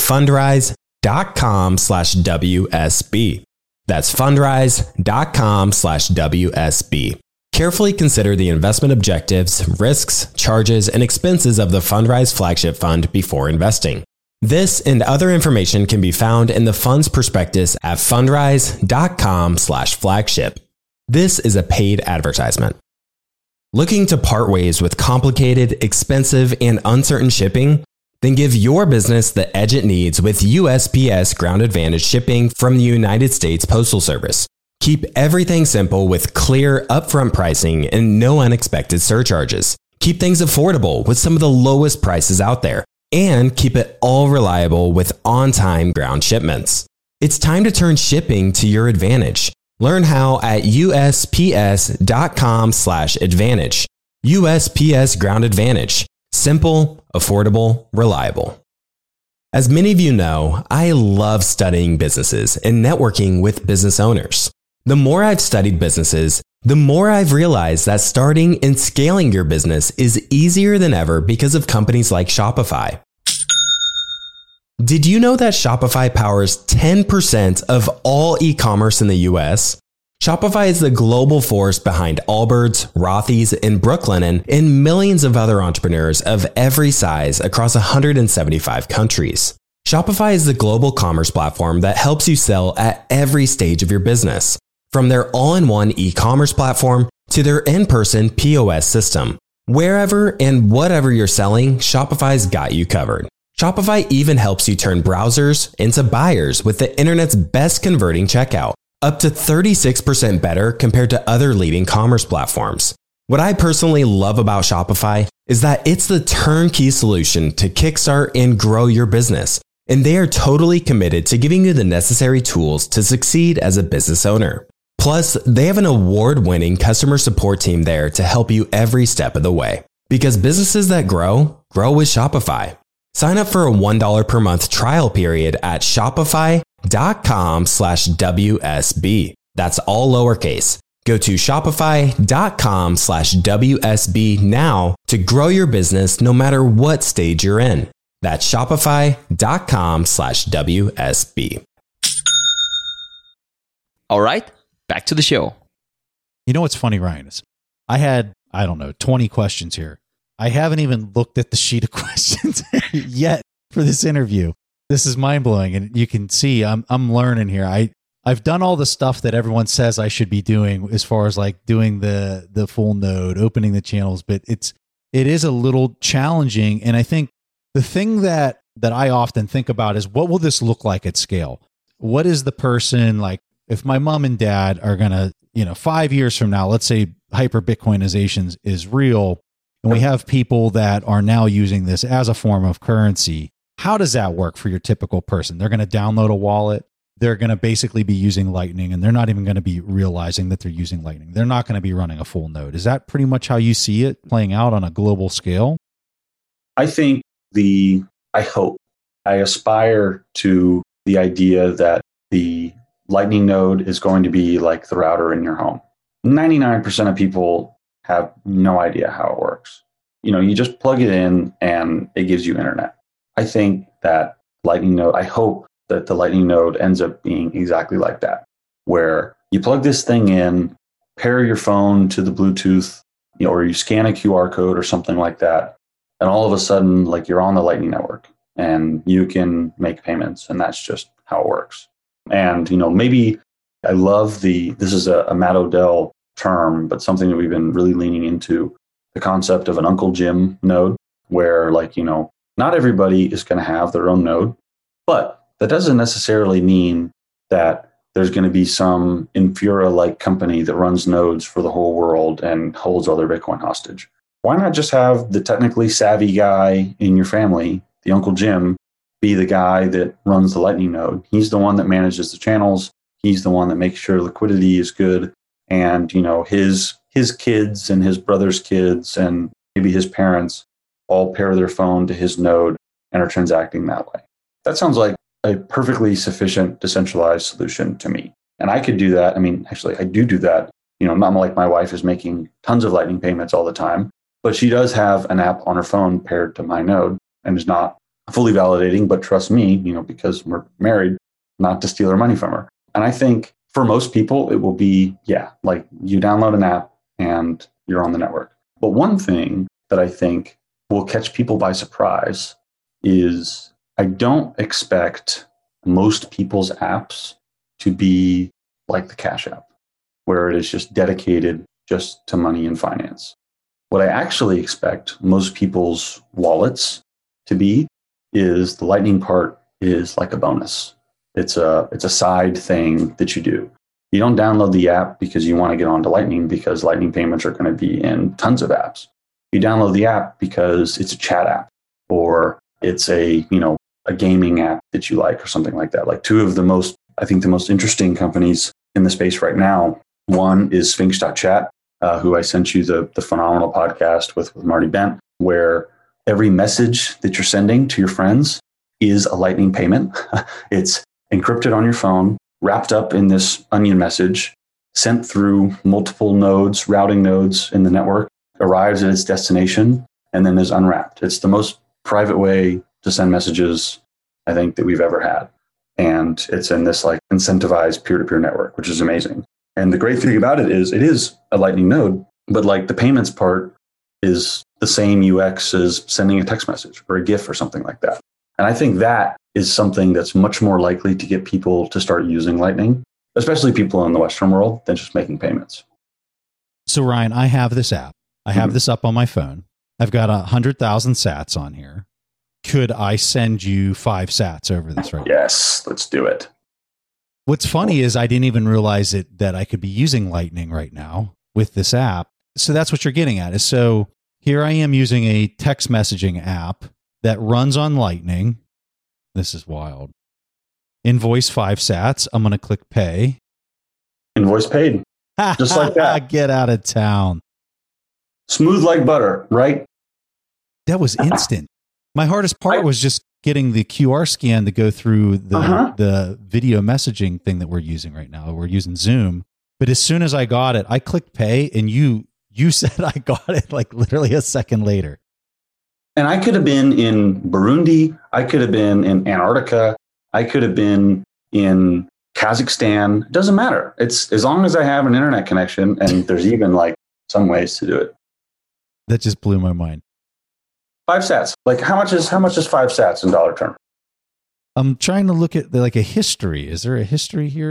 S5: fundrise.com slash WSB. That's fundrise.com slash WSB. Carefully consider the investment objectives, risks, charges, and expenses of the Fundrise flagship fund before investing. This and other information can be found in the fund's prospectus at fundrise.com slash flagship. This is a paid advertisement. Looking to part ways with complicated, expensive, and uncertain shipping? Then give your business the edge it needs with U S P S Ground Advantage shipping from the United States Postal Service. Keep everything simple with clear, upfront pricing and no unexpected surcharges. Keep things affordable with some of the lowest prices out there. And keep it all reliable with on-time ground shipments. It's time to turn shipping to your advantage. Learn how at USPS.com slash advantage. U S P S Ground Advantage. Simple, affordable, reliable. As many of you know, I love studying businesses and networking with business owners. The more I've studied businesses, the more I've realized that starting and scaling your business is easier than ever because of companies like Shopify. Did you know that Shopify powers ten percent of all e-commerce in the U S? Shopify is the global force behind Allbirds, Rothy's, and Brooklinen, and millions of other entrepreneurs of every size across one hundred seventy-five countries. Shopify is the global commerce platform that helps you sell at every stage of your business, from their all-in-one e-commerce platform to their in-person P O S system. Wherever and whatever you're selling, Shopify's got you covered. Shopify even helps you turn browsers into buyers with the internet's best converting checkout, up to thirty-six percent better compared to other leading commerce platforms. What I personally love about Shopify is that it's the turnkey solution to kickstart and grow your business, and they are totally committed to giving you the necessary tools to succeed as a business owner. Plus, they have an award-winning customer support team there to help you every step of the way. Because businesses that grow, grow with Shopify. Sign up for a one dollar per month trial period at shopify.com slash WSB. That's all lowercase. Go to shopify.com slash WSB now to grow your business no matter what stage you're in. That's shopify.com slash WSB.
S4: All right, back to the show.
S2: You know what's funny, Ryan, is I had, I don't know, twenty questions here. I haven't even looked at the sheet of questions yet for this interview. This is mind-blowing, and you can see I'm I'm learning here. I I've done all the stuff that everyone says I should be doing as far as like doing the the full node, opening the channels, but it's it is a little challenging. And I think the thing that that I often think about is, what will this look like at scale? What is the person like? If my mom and dad are gonna, you know, five years from now, let's say hyper Bitcoinization is real, and we have people that are now using this as a form of currency. How does that work for your typical person? They're going to download a wallet. They're going to basically be using Lightning, and they're not even going to be realizing that they're using Lightning. They're not going to be running a full node. Is that pretty much how you see it playing out on a global scale?
S3: I think the, I hope, I aspire to the idea that the Lightning node is going to be like the router in your home. ninety-nine percent of people have no idea how it works. You know, you just plug it in and it gives you internet. I think that Lightning node, I hope that the Lightning node ends up being exactly like that, where you plug this thing in, pair your phone to the Bluetooth, you know, or you scan a Q R code or something like that, and all of a sudden, like, you're on the Lightning network and you can make payments, and that's just how it works. And, you know, maybe I love the, this is a, a Matt Odell term, but something that we've been really leaning into, the concept of an Uncle Jim node, where, like, you know, not everybody is going to have their own node, but that doesn't necessarily mean that there's going to be some Infura-like company that runs nodes for the whole world and holds all their Bitcoin hostage. Why not just have the technically savvy guy in your family, the Uncle Jim, be the guy that runs the Lightning node? He's the one that manages the channels. He's the one that makes sure liquidity is good. And, you know, his his kids and his brother's kids and maybe his parents all pair their phone to his node and are transacting that way. That sounds like a perfectly sufficient decentralized solution to me. And I could do that. I mean, actually, I do do that. You know, not like my wife is making tons of Lightning payments all the time, but she does have an app on her phone paired to my node and is not fully validating, but trust me, you know, because we're married, not to steal her money from her. And I think for most people, it will be, yeah, like you download an app and you're on the network. But one thing that I think will catch people by surprise is I don't expect most people's apps to be like the Cash App, where it is just dedicated just to money and finance. What I actually expect most people's wallets to be is the Lightning part is like a bonus. It's a it's a side thing that you do. You don't download the app because you want to get onto Lightning, because Lightning payments are going to be in tons of apps. You download the app because it's a chat app, or it's a, you know, a gaming app that you like, or something like that. Like two of the most, I think the most interesting companies in the space right now. One is Sphinx dot chat, uh, who I sent you the, the phenomenal podcast with, with Marty Bent, where every message that you're sending to your friends is a Lightning payment. It's encrypted on your phone, wrapped up in this onion message, sent through multiple nodes, routing nodes in the network, arrives at its destination, and then is unwrapped. It's the most private way to send messages, I think, that we've ever had. And it's in this like incentivized peer-to-peer network, which is amazing. And the great thing about it is it is a Lightning node, but like the payments part is the same U X as sending a text message or a GIF or something like that. And I think that is something that's much more likely to get people to start using Lightning, especially people in the Western world, than just making payments.
S2: So Ryan, I have this app. I have mm-hmm. this up on my phone. I've got a hundred thousand sats on here. Could I send you five sats over this right
S3: Yes, now? Let's do it.
S2: What's funny is I didn't even realize it that I could be using Lightning right now with this app. so that's what you're getting at is so here I am using a text messaging app that runs on Lightning. This is wild. Invoice five sats. I'm going to click pay.
S3: Invoice paid. Just like that.
S2: Get out of town.
S3: Smooth like butter, right?
S2: That was instant. My hardest part
S3: I,
S2: was just getting the Q R scan to go through the,
S3: uh-huh.
S2: the video messaging thing that we're using right now. We're using Zoom. But as soon as I got it, I clicked pay and you you said I got it like literally a second later.
S3: And I could have been in Burundi. I could have been in Antarctica. I could have been in Kazakhstan. It doesn't matter. It's as long as I have an internet connection, and there's even like some ways to do it.
S2: That just blew my mind.
S3: Five sats. Like how much is how much is five sats in dollar terms?
S2: I'm trying to look at the, like a history. Is there a history here?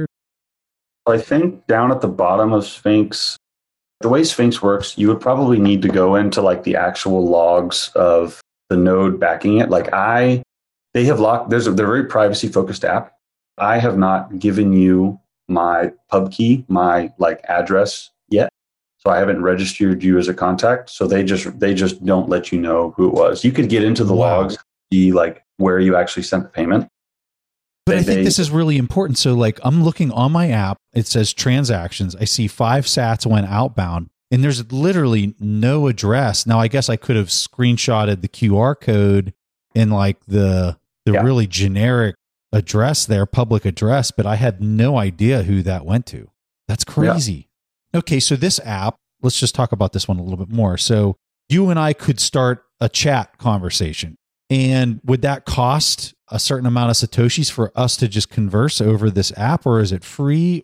S3: I think down at the bottom of Sphinx, the way Sphinx works, you would probably need to go into like the actual logs of the node backing it. Like I, they have locked, there's a, they're a very privacy focused app. I have not given you my pub key, my like address yet. So I haven't registered you as a contact. So they just, they just don't let you know who it was. You could get into the
S2: wow.
S3: logs, see like where you actually sent the payment.
S2: But
S3: they,
S2: I think
S3: they,
S2: this is really important. So like I'm looking on my app, it says transactions. I see five sats went outbound and there's literally no address. Now I guess I could have screenshotted the Q R code in like the, the
S3: yeah.
S2: really generic address there, public address, but I had no idea who that went to. That's crazy. Yeah. Okay. So this app, let's just talk about this one a little bit more. So you and I could start a chat conversation. And would that cost a certain amount of Satoshis for us to just converse over this app, or is it free?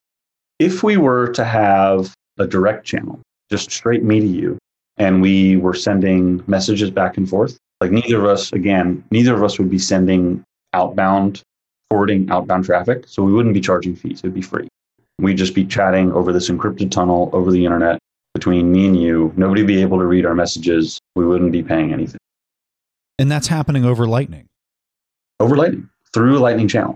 S3: If we were to have a direct channel, just straight me to you, and we were sending messages back and forth, like neither of us, again, neither of us would be sending outbound, forwarding outbound traffic. So we wouldn't be charging fees. It would be free. We'd just be chatting over this encrypted tunnel over the internet between me and you. Nobody would be able to read our messages. We wouldn't be paying anything.
S2: And that's happening over Lightning.
S3: Over Lightning, through a Lightning channel.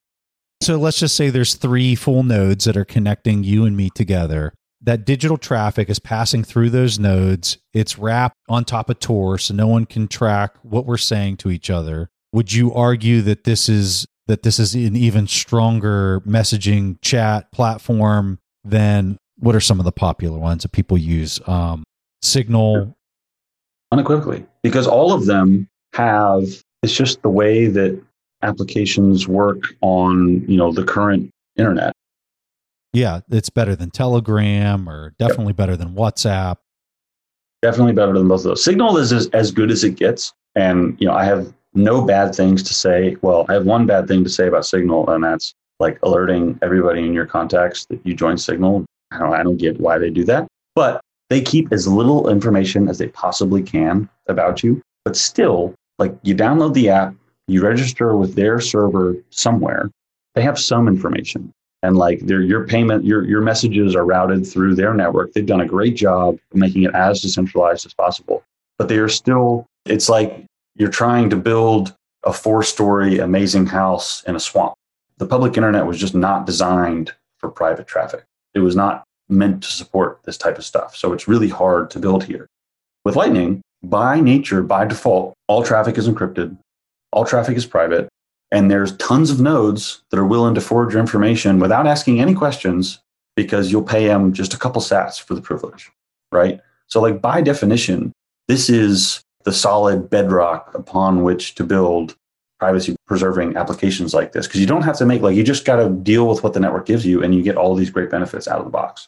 S2: So let's just say there's three full nodes that are connecting you and me together. That digital traffic is passing through those nodes. It's wrapped on top of Tor, so no one can track what we're saying to each other. Would you argue that this is that this is an even stronger messaging chat platform than what are some of the popular ones that people use? Um, Signal.
S3: Unequivocally, because all of them have, it's just the way that applications work on, you know, the current internet.
S2: Yeah, it's better than Telegram or definitely yep. better than WhatsApp.
S3: Definitely better than both of those. Signal is as, as good as it gets. And, you know, I have no bad things to say. Well, I have one bad thing to say about Signal, and that's like alerting everybody in your contacts that you join Signal. I don't, I don't get why they do that. But they keep as little information as they possibly can about you. But still, like you download the app, you register with their server somewhere, they have some information. And like their your payment, your your messages are routed through their network. They've done a great job of making it as decentralized as possible. But they are still, it's like you're trying to build a four-story amazing house in a swamp. The public internet was just not designed for private traffic. It was not meant to support this type of stuff. So it's really hard to build here. With Lightning, by nature, by default, all traffic is encrypted. All traffic is private. And there's tons of nodes that are willing to forward your information without asking any questions because you'll pay them just a couple sats for the privilege, right? So like by definition, this is the solid bedrock upon which to build privacy preserving applications like this. Because you don't have to make, like, you just got to deal with what the network gives you and you get all these great benefits out of the box.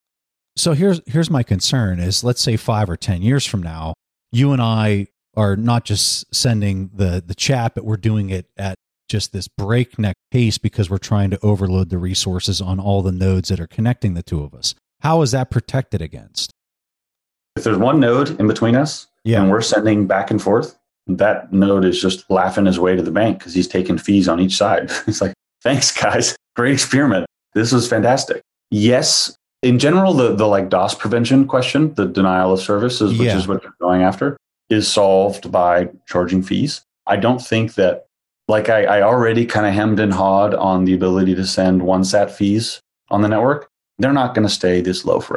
S2: So here's here's my concern is, let's say five or ten years from now, you and I are not just sending the the chat, but we're doing it at just this breakneck pace because we're trying to overload the resources on all the nodes that are connecting the two of us. How is that protected against?
S3: If there's one node in between us
S2: yeah.
S3: and we're sending back and forth, that node is just laughing his way to the bank because he's taking fees on each side. It's like, thanks, guys. Great experiment. This was fantastic. Yes. In general, the, the like DOS prevention question, the denial of services, which
S2: yeah.
S3: is what you're going after, is solved by charging fees. I don't think that, like I, I already kind of hemmed and hawed on the ability to send one sat fees on the network. They're not going to stay this low forever.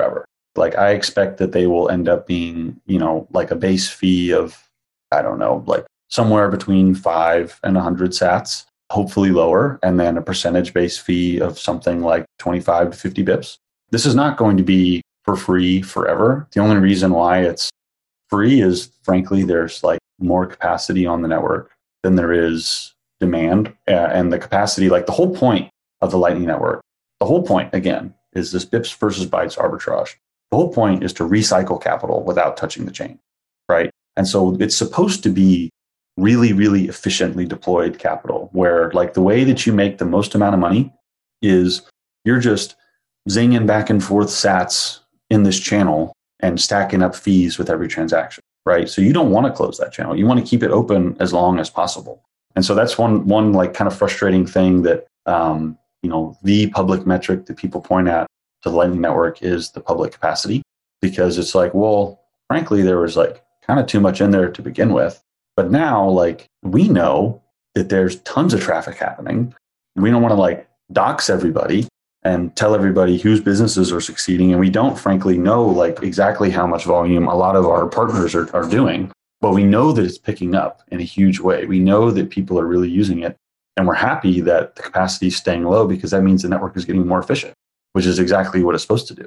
S3: Like I expect that they will end up being, you know, like a base fee of, I don't know, like somewhere between five and one hundred sats, hopefully lower, and then a percentage base fee of something like twenty-five to fifty bips. This is not going to be for free forever. The only reason why it's free is, frankly, there's like more capacity on the network than there is demand. Uh, and the capacity, like the whole point of the Lightning Network, the whole point, again, is this bips versus bytes arbitrage. The whole point is to recycle capital without touching the chain, right? And so it's supposed to be really, really efficiently deployed capital, where like the way that you make the most amount of money is you're just zinging back and forth sats in this channel and stacking up fees with every transaction, right? So you don't want to close that channel. You want to keep it open as long as possible. And so that's one, one like kind of frustrating thing that, um, you know, the public metric that people point at to the Lightning Network is the public capacity, because it's like, well, frankly, there was like kind of too much in there to begin with. But now, like, we know that there's tons of traffic happening. We don't want to like dox everybody and tell everybody whose businesses are succeeding. And we don't, frankly, know like exactly how much volume a lot of our partners are, are doing. But we know that it's picking up in a huge way. We know that people are really using it. And we're happy that the capacity is staying low, because that means the network is getting more efficient, which is exactly what it's supposed to do.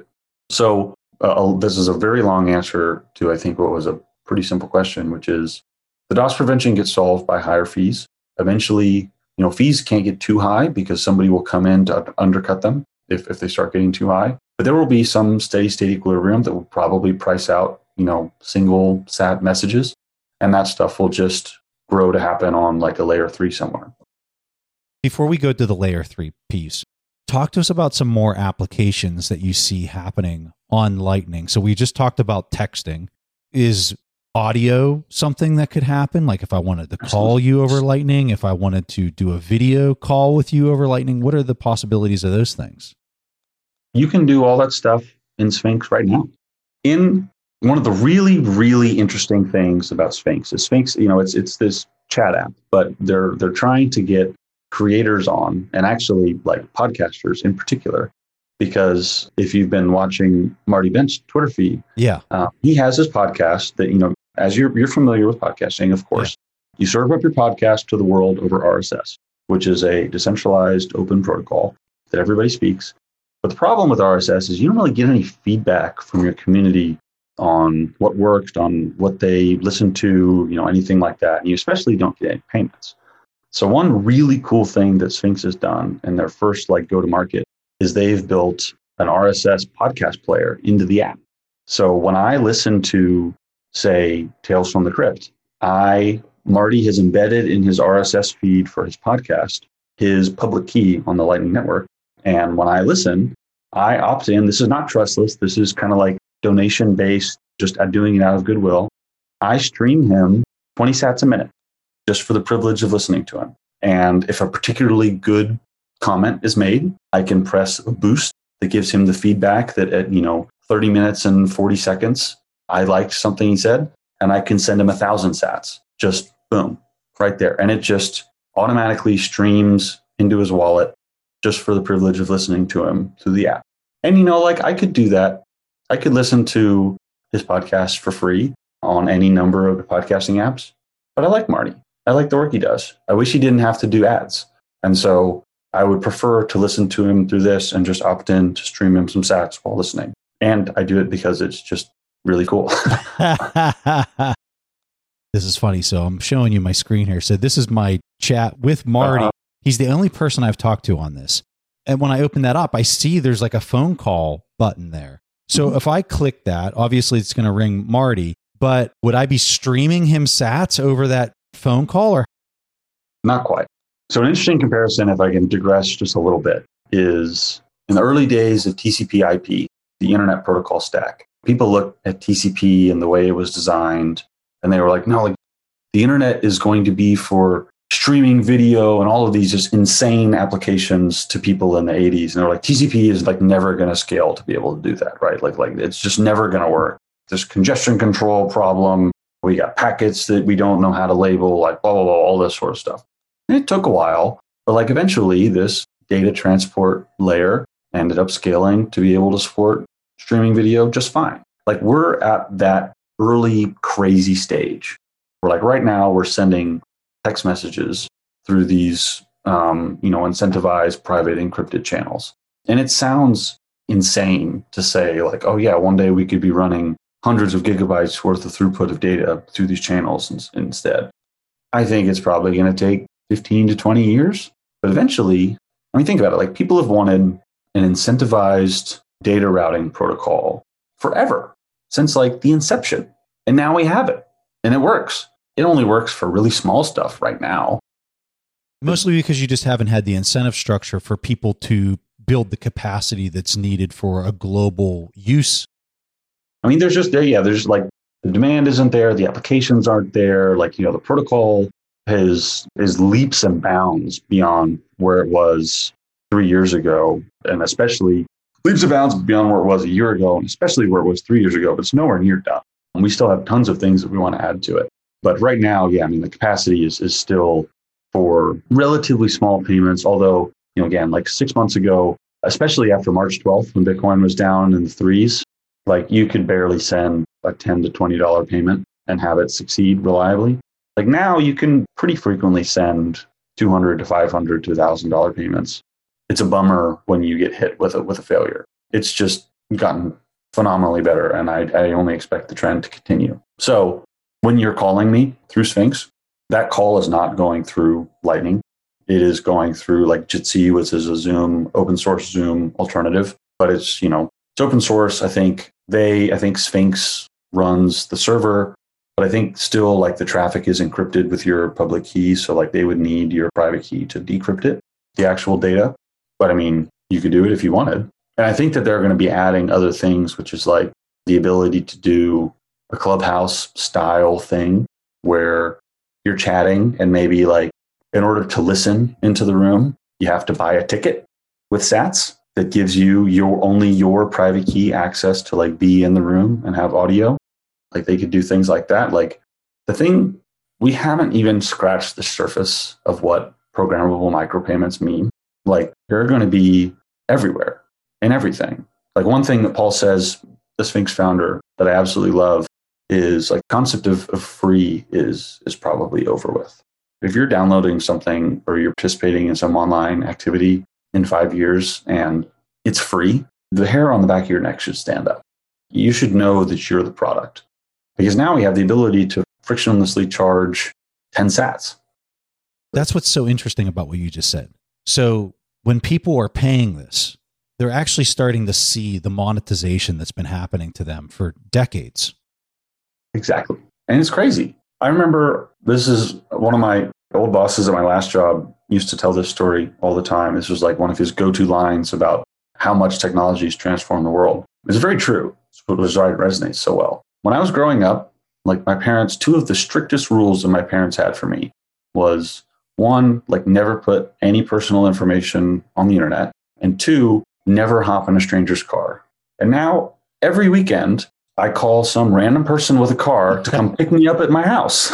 S3: So uh, this is a very long answer to, I think, what was a pretty simple question, which is the DOS prevention gets solved by higher fees. Eventually, you know, fees can't get too high because somebody will come in to undercut them if, if they start getting too high. But there will be some steady state equilibrium that will probably price out, you know, single sat messages. And that stuff will just grow to happen on like a layer three somewhere.
S2: Before we go to the layer three piece, talk to us about some more applications that you see happening on Lightning. So we just talked about texting. Is audio something that could happen? Like if I wanted to call you over Lightning, if I wanted to do a video call with you over Lightning, what are the possibilities of those things?
S3: You can do all that stuff in Sphinx right now. In one of the really, really interesting things about Sphinx is Sphinx, you know, it's it's this chat app, but they're they're trying to get creators on, and actually like podcasters in particular, because if you've been watching Marty Bent's Twitter feed,
S2: yeah,
S3: uh, he has his podcast that, you know, as you're you're familiar with podcasting, of course, yeah. You serve up your podcast to the world over R S S, which is a decentralized open protocol that everybody speaks. But the problem with R S S is you don't really get any feedback from your community on what worked, on what they listened to, you know, anything like that. And you especially don't get any payments. So one really cool thing that Sphinx has done in their first like go to market is they've built an R S S podcast player into the app. So when I listen to, say, Tales from the Crypt, I Marty has embedded in his R S S feed for his podcast his public key on the Lightning Network. And when I listen, I opt in. This is not trustless. This is kind of like donation based, just doing it out of goodwill. I stream him twenty sats a minute just for the privilege of listening to him. And if a particularly good comment is made, I can press a boost that gives him the feedback that at, you know, thirty minutes and forty seconds, I liked something he said, and I can send him a thousand sats. Just boom, right there. And it just automatically streams into his wallet just for the privilege of listening to him through the app. And, you know, like I could do that. I could listen to his podcast for free on any number of podcasting apps, but I like Marty. I like the work he does. I wish he didn't have to do ads. And so I would prefer to listen to him through this and just opt in to stream him some sats while listening. And I do it because it's just really cool.
S2: This is funny. So I'm showing you my screen here. So this is my chat with Marty. Uh-huh. He's the only person I've talked to on this. And when I open that up, I see there's like a phone call button there. So mm-hmm. if I click that, obviously it's going to ring Marty, but would I be streaming him sats over that phone call or?
S3: Not quite. So an interesting comparison, if I can digress just a little bit, is in the early days of T C P I P, the Internet Protocol stack, people looked at T C P and the way it was designed, and they were like, no, like the internet is going to be for streaming video and all of these just insane applications to people in the eighties. And they're like, T C P is like never going to scale to be able to do that, right? Like, like it's just never going to work. There's congestion control problem. We got packets that we don't know how to label, like blah, blah, blah, all this sort of stuff. And it took a while, but like eventually this data transport layer ended up scaling to be able to support streaming video just fine. Like we're at that early crazy stage where like right now we're sending text messages through these, um, you know, incentivized private encrypted channels. And it sounds insane to say like, oh yeah, one day we could be running hundreds of gigabytes worth of throughput of data through these channels in- instead. I think it's probably going to take fifteen to twenty years, but eventually, I mean, think about it. Like people have wanted an incentivized data routing protocol forever, since like the inception. And now we have it and it works. It only works for really small stuff right now.
S2: Mostly because you just haven't had the incentive structure for people to build the capacity that's needed for a global use.
S3: I mean, there's just there, yeah, there's like the demand isn't there, the applications aren't there, like, you know, the protocol has is leaps and bounds beyond where it was three years ago, and especially leaps and bounds beyond where it was a year ago, and especially where it was three years ago, but it's nowhere near done. And we still have tons of things that we want to add to it. But right now, yeah, I mean, the capacity is is still for relatively small payments, although, you know, again, like six months ago, especially after March twelfth, when Bitcoin was down in the threes, like you could barely send a ten to twenty dollars payment and have it succeed reliably. Like now you can pretty frequently send two hundred to five hundred to one thousand dollars payments. It's a bummer when you get hit with a, with a failure. It's just gotten phenomenally better, and I, I only expect the trend to continue. So when you're calling me through Sphinx, that call is not going through Lightning. It is going through like Jitsi, which is a Zoom, open source Zoom alternative, but it's, you know, it's open source. I think they, I think Sphinx runs the server, but I think still like the traffic is encrypted with your public key. So like they would need your private key to decrypt it, the actual data. But I mean, you could do it if you wanted. And I think that they're going to be adding other things, which is like the ability to do a Clubhouse style thing where you're chatting and maybe like in order to listen into the room, you have to buy a ticket with Sats that gives you your only your private key access to like be in the room and have audio. Like they could do things like that. Like the thing, we haven't even scratched the surface of what programmable micropayments mean. Like they're going to be everywhere and everything. Like one thing that Paul says, the Sphinx founder, that I absolutely love is like concept of, of free is is probably over with. If you're downloading something or you're participating in some online activity in five years and it's free, the hair on the back of your neck should stand up. You should know that you're the product. Because now we have the ability to frictionlessly charge ten sats.
S2: That's what's so interesting about what you just said. So when people are paying this, they're actually starting to see the monetization that's been happening to them for decades.
S3: Exactly. And it's crazy. I remember this is one of my old bosses at my last job used to tell this story all the time. This was like one of his go-to lines about how much technology has transformed the world. It's very true. It's what was why it resonates so well. When I was growing up, like my parents, two of the strictest rules that my parents had for me was one, like never put any personal information on the internet. And two, never hop in a stranger's car. And now every weekend I call some random person with a car to come pick me up at my house.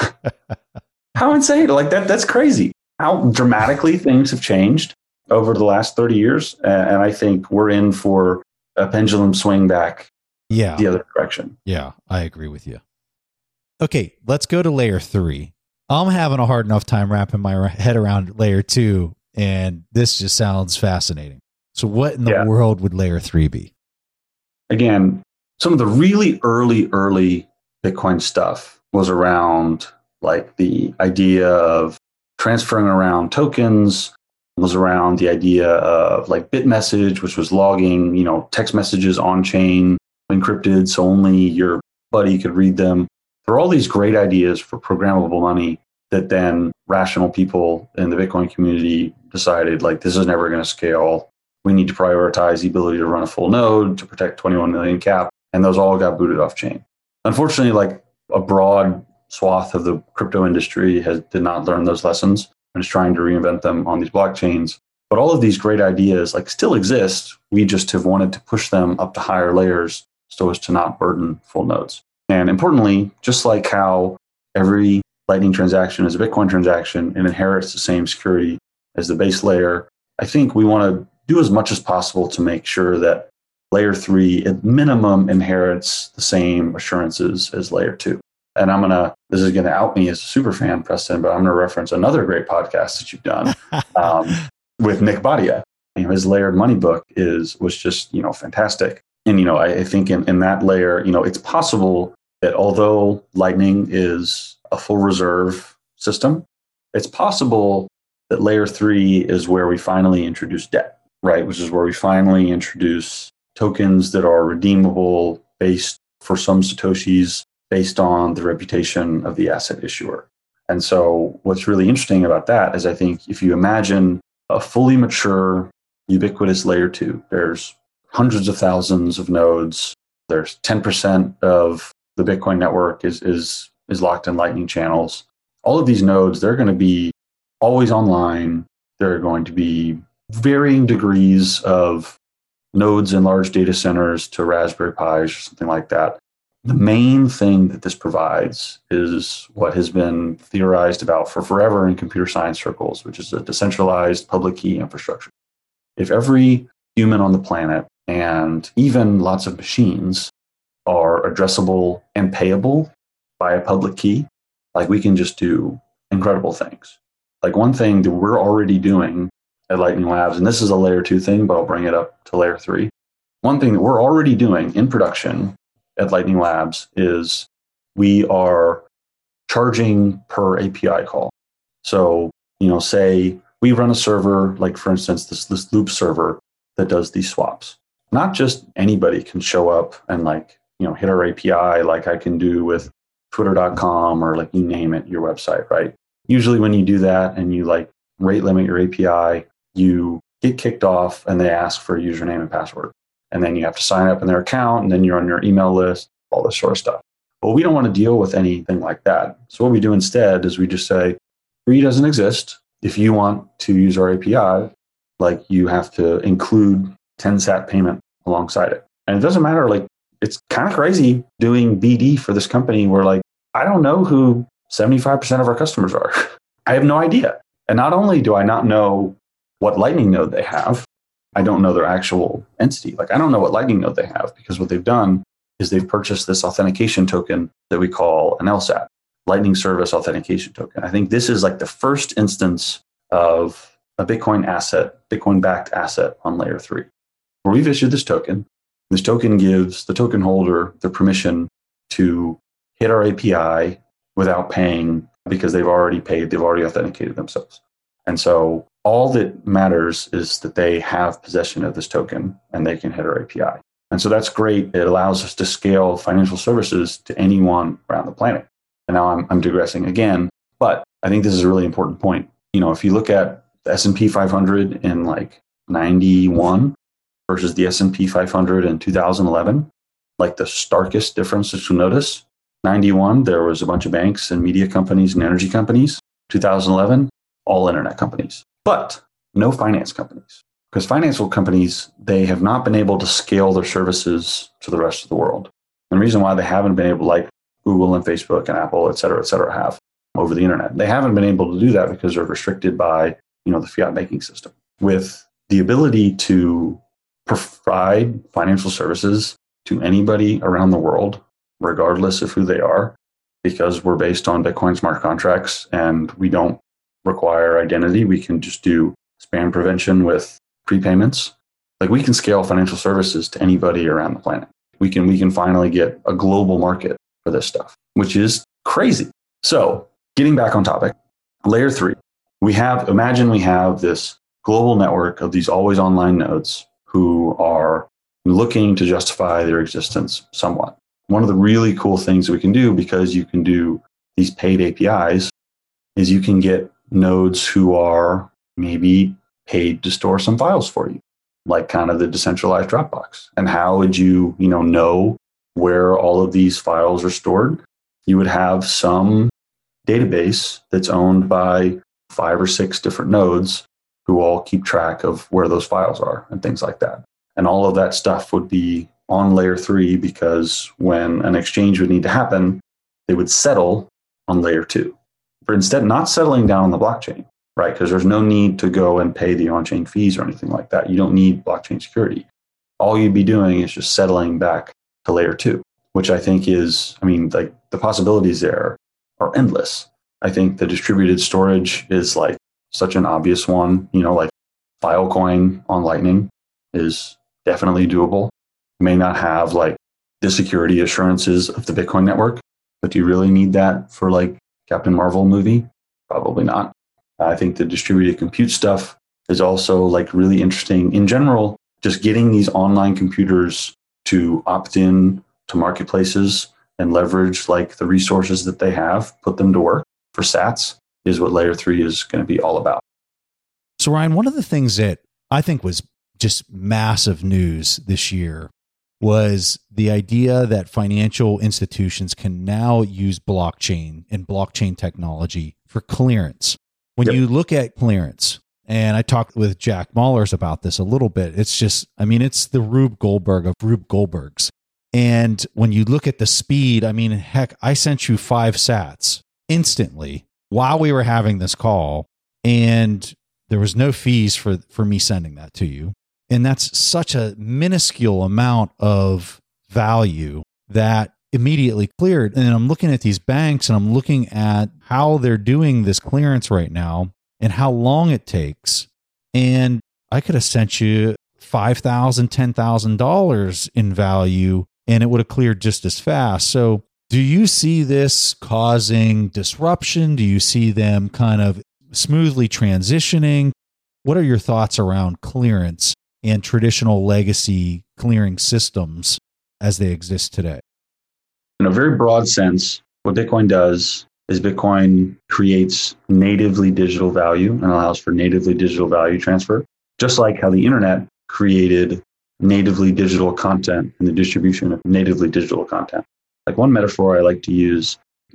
S3: How insane. Like that, that's crazy. How dramatically things have changed over the last thirty years. And I think we're in for a pendulum swing back
S2: yeah.
S3: the other direction.
S2: Yeah, I agree with you. Okay, let's go to layer three. I'm having a hard enough time wrapping my head around layer two, and this just sounds fascinating. So what in the yeah. world would layer three be?
S3: Again, some of the really early, early Bitcoin stuff was around like the idea of transferring around tokens, was around the idea of like Bitmessage, which was logging, you know, text messages on chain, encrypted, so only your buddy could read them. There are all these great ideas for programmable money that then rational people in the Bitcoin community decided like this is never going to scale. We need to prioritize the ability to run a full node to protect twenty-one million cap. And those all got booted off chain. Unfortunately, like a broad swath of the crypto industry has did not learn those lessons and is trying to reinvent them on these blockchains. But all of these great ideas like still exist. We just have wanted to push them up to higher layers so as to not burden full nodes. And importantly, just like how every Lightning transaction is a Bitcoin transaction and inherits the same security as the base layer, I think we want to do as much as possible to make sure that layer three at minimum inherits the same assurances as layer two. And I'm going to, this is going to out me as a super fan, Preston, but I'm going to reference another great podcast that you've done um, with Nick Badia. You know, his layered money book is, was just, you know, fantastic. And, you know, I, I think in, in that layer, you know, it's possible that although Lightning is a full reserve system, it's possible that layer three is where we finally introduce debt, right? Which is where we finally introduce tokens that are redeemable based for some Satoshis based on the reputation of the asset issuer. And so what's really interesting about that is I think if you imagine a fully mature, ubiquitous layer two, there's hundreds of thousands of nodes, there's ten percent of the Bitcoin network is, is, is locked in Lightning channels. All of these nodes, they're going to be always online. There are going to be varying degrees of nodes in large data centers to Raspberry Pis or something like that. The main thing that this provides is what has been theorized about for forever in computer science circles, which is a decentralized public key infrastructure. If every human on the planet and even lots of machines are addressable and payable by a public key, like we can just do incredible things. Like one thing that we're already doing at Lightning Labs, and this is a layer two thing, but I'll bring it up to layer three. One thing that we're already doing in production at Lightning Labs is we are charging per A P I call. So, you know, say we run a server, like for instance, this, this Loop server that does these swaps. Not just anybody can show up and like, you know, hit our A P I like I can do with twitter dot com or like you name it, your website, right? Usually when you do that and you like rate limit your A P I, you get kicked off and they ask for a username and password. And then you have to sign up in their account and then you're on your email list, all this sort of stuff. But we don't want to deal with anything like that. So what we do instead is we just say, free doesn't exist. If you want to use our A P I, like you have to include ten sat payment alongside it. And it doesn't matter, like it's kind of crazy doing B D for this company where like, I don't know who seventy-five percent of our customers are. I have no idea. And not only do I not know what Lightning node they have, I don't know their actual entity. Like I don't know what Lightning node they have because what they've done is they've purchased this authentication token that we call an L S A T, Lightning Service Authentication Token. I think this is like the first instance of a Bitcoin asset, Bitcoin-backed asset on layer three, where we've issued this token. This token gives the token holder the permission to hit our A P I without paying because they've already paid, they've already authenticated themselves. And so all that matters is that they have possession of this token and they can hit our A P I. And so that's great. It allows us to scale financial services to anyone around the planet. And now I'm, I'm digressing again, but I think this is a really important point. You know, if you look at the S and P five hundred in like ninety-one versus the S and P five hundred in two thousand eleven, like the starkest difference that you'll notice, ninety-one, there was a bunch of banks and media companies and energy companies. two thousand eleven, all internet companies, but no finance companies. Because financial companies, they have not been able to scale their services to the rest of the world. And the reason why they haven't been able, like Google and Facebook and Apple, et cetera, et cetera, have over the internet, they haven't been able to do that because they're restricted by, you know, the fiat banking system. With the ability to provide financial services to anybody around the world, regardless of who they are, because we're based on Bitcoin smart contracts and we don't require identity. We can just do spam prevention with prepayments. Like we can scale financial services to anybody around the planet. We can, we can finally get a global market for this stuff, which is crazy. So getting back on topic, layer three, we have, imagine we have this global network of these always online nodes who are looking to justify their existence somewhat. One of the really cool things we can do, because you can do these paid A P Is, is you can get nodes who are maybe paid to store some files for you, like kind of the decentralized Dropbox. And how would you, you know, know where all of these files are stored? You would have some database that's owned by five or six different nodes who all keep track of where those files are and things like that. And all of that stuff would be on layer three because when an exchange would need to happen, they would settle on layer two. For instead, not settling down on the blockchain, right? Because there's no need to go and pay the on-chain fees or anything like that. You don't need blockchain security. all you'd be doing is just settling back to layer two, which I think is, I mean, like the possibilities there are endless. I think the distributed storage is like such an obvious one, you know, like Filecoin on Lightning is definitely doable. You may not have like the security assurances of the Bitcoin network, but do you really need that for like Captain Marvel movie? Probably not. I think the distributed compute stuff is also like really interesting. In general, just getting these online computers to opt in to marketplaces and leverage like the resources that they have, put them to work for sats is what layer three is going to be all about.
S2: So Ryan, one of the things that I think was just massive news this year was the idea that financial institutions can now use blockchain and blockchain technology for clearance. When yep. you look at clearance, and I talked with Jack Mallers about this a little bit, it's just, I mean, it's the Rube Goldberg of Rube Goldbergs. And when you look at the speed, I mean, heck, I sent you five sats instantly while we were having this call, and there was no fees for, for me sending that to you. And that's such a minuscule amount of value that immediately cleared. And I'm looking at these banks and I'm looking at how they're doing this clearance right now and how long it takes. And I could have sent you five thousand dollars, ten thousand dollars in value and it would have cleared just as fast. So do you see this causing disruption? Do you see them kind of smoothly transitioning? What are your thoughts around clearance and traditional legacy clearing systems as they exist today?
S3: In a very broad sense, what Bitcoin does is Bitcoin creates natively digital value and allows for natively digital value transfer, just like how the internet created natively digital content and the distribution of natively digital content. Like one metaphor I like to use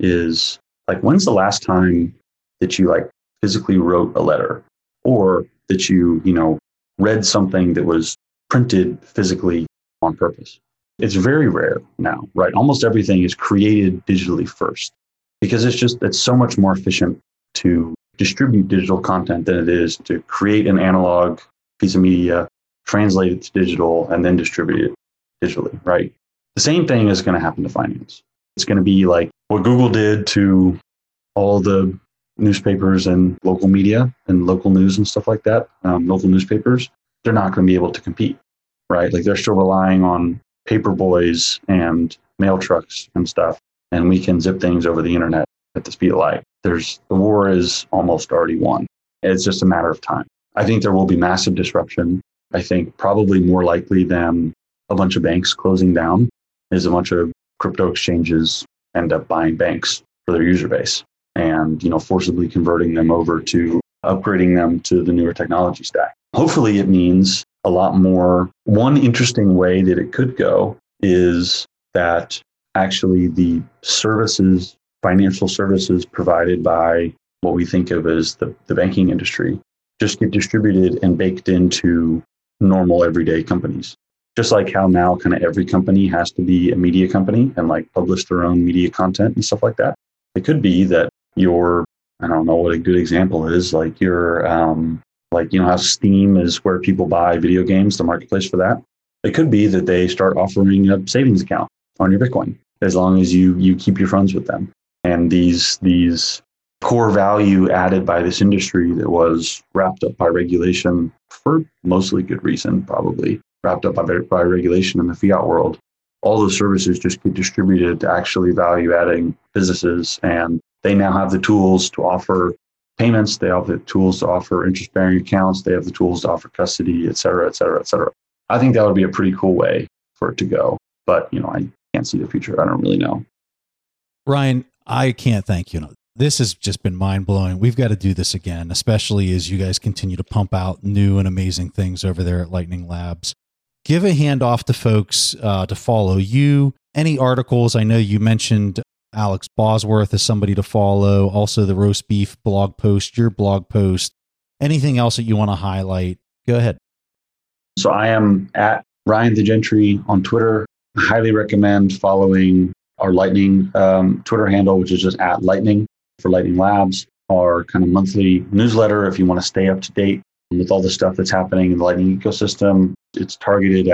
S3: is like, when's the last time that you like physically wrote a letter, or that you, you know, read something that was printed physically on purpose? It's very rare now, right? Almost everything is created digitally first, because it's just, it's so much more efficient to distribute digital content than it is to create an analog piece of media, translate it to digital, and then distribute it digitally, right? The same thing is going to happen to finance. It's going to be like what Google did to all the newspapers and local media and local news and stuff like that, um, local newspapers. They're not going to be able to compete, right? Like they're still relying on paper boys and mail trucks and stuff, and we can zip things over the internet at the speed of light. There's, the war is almost already won. It's just a matter of time. I think there will be massive disruption. I think probably more likely than a bunch of banks closing down is a bunch of crypto exchanges end up buying banks for their user base and, you know, forcibly converting them over to upgrading them to the newer technology stack. Hopefully it means a lot more. One interesting way that it could go is that actually the services, financial services provided by what we think of as the, the banking industry just get distributed and baked into normal everyday companies. Just like how now kind of every company has to be a media company and like publish their own media content and stuff like that. It could be that your, I don't know what a good example is, like your, um, like, you know, how Steam is where people buy video games, the marketplace for that. It could be that they start offering a savings account on your Bitcoin as long as you you keep your funds with them. And these these core value added by this industry that was wrapped up by regulation for mostly good reason, probably wrapped up by, by regulation in the fiat world. All those services just get distributed to actually value adding businesses, and they now have the tools to offer payments. They have the tools to offer interest-bearing accounts. They have the tools to offer custody, et cetera, et cetera, et cetera. I think that would be a pretty cool way for it to go. But, you know, I can't see the future. I don't really know.
S2: Ryan, I can't thank you. This has just been mind-blowing. We've got to do this again, especially as you guys continue to pump out new and amazing things over there at Lightning Labs. Give a hand off to folks uh, to follow you. Any articles? I know you mentioned Alex Bosworth as somebody to follow. Also, the roast beef blog post, your blog post. Anything else that you want to highlight? Go ahead.
S3: So I am at Ryan the Gentry on Twitter. I highly recommend following our Lightning um, Twitter handle, which is just at Lightning for Lightning Labs, our kind of monthly newsletter. If you want to stay up to date with all the stuff that's happening in the Lightning ecosystem, it's targeted at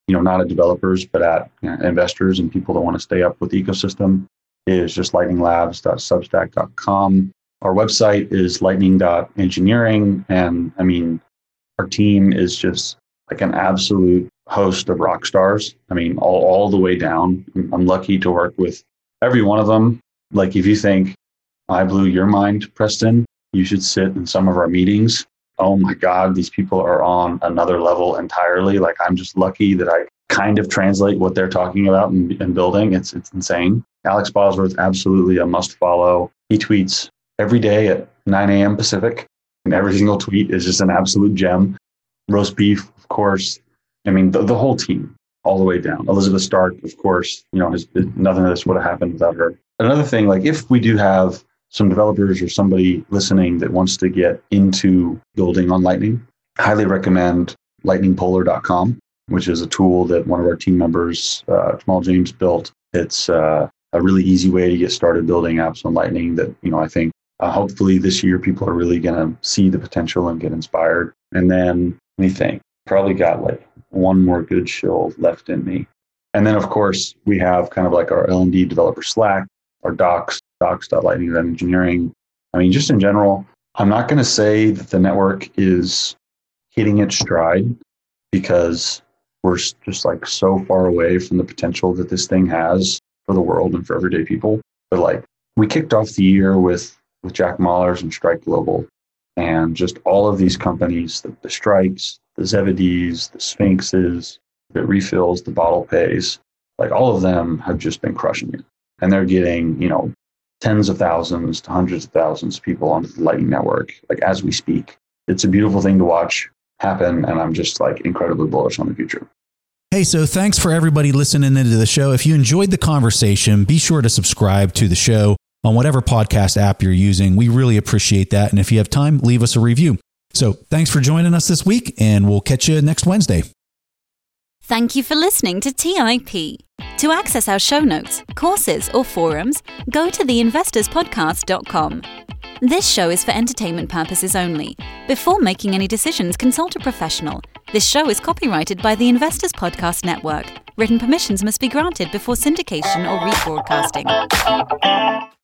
S3: you know, not at developers, but at you know, investors and people that want to stay up with the ecosystem, is just lightning labs dot substack dot com. Our website is lightning dot engineering. And I mean, our team is just like an absolute host of rock stars. I mean, all, all the way down. I'm lucky to work with every one of them. Like if you think I blew your mind, Preston, you should sit in some of our meetings. Oh my God, these people are on another level entirely. Like I'm just lucky that I kind of translate what they're talking about and, and building. It's it's insane. Alex Bosworth, absolutely a must follow. He tweets every day at nine a.m. Pacific, and every single tweet is just an absolute gem. Roast beef, of course. I mean, the, the whole team, all the way down. Elizabeth Stark, of course, you know, has, nothing of this would have happened without her. Another thing, like if we do have some developers or somebody listening that wants to get into building on Lightning, highly recommend lightning polar dot com, which is a tool that one of our team members, uh, Jamal James, built. It's uh, a really easy way to get started building apps on Lightning that, you know, I think uh, hopefully this year people are really going to see the potential and get inspired. And then let me think, probably got like one more good shill left in me. And then, of course, we have kind of like our L and D developer Slack, our docs, docs dot lightning dot engineering. I mean, just in general, I'm not going to say that the network is hitting its stride because we're just like so far away from the potential that this thing has for the world and for everyday people. But like we kicked off the year with, with Jack Mallers and Strike Global and just all of these companies, the, the Strikes, the Zevidees, the Sphinxes, the Refills, the Bottle Pays, like all of them have just been crushing it. And they're getting, you know, tens of thousands to hundreds of thousands of people onto the Lightning Network, like as we speak. It's a beautiful thing to watch happen. And I'm just like incredibly bullish on the future.
S2: Hey, so thanks for everybody listening into the show. If you enjoyed the conversation, be sure to subscribe to the show on whatever podcast app you're using. We really appreciate that. And if you have time, leave us a review. So thanks for joining us this week, and we'll catch you next Wednesday.
S1: Thank you for listening to T I P. To access our show notes, courses, or forums, go to the investors podcast dot com. This show is for entertainment purposes only. Before making any decisions, consult a professional. This show is copyrighted by the Investors Podcast Network. Written permissions must be granted before syndication or rebroadcasting.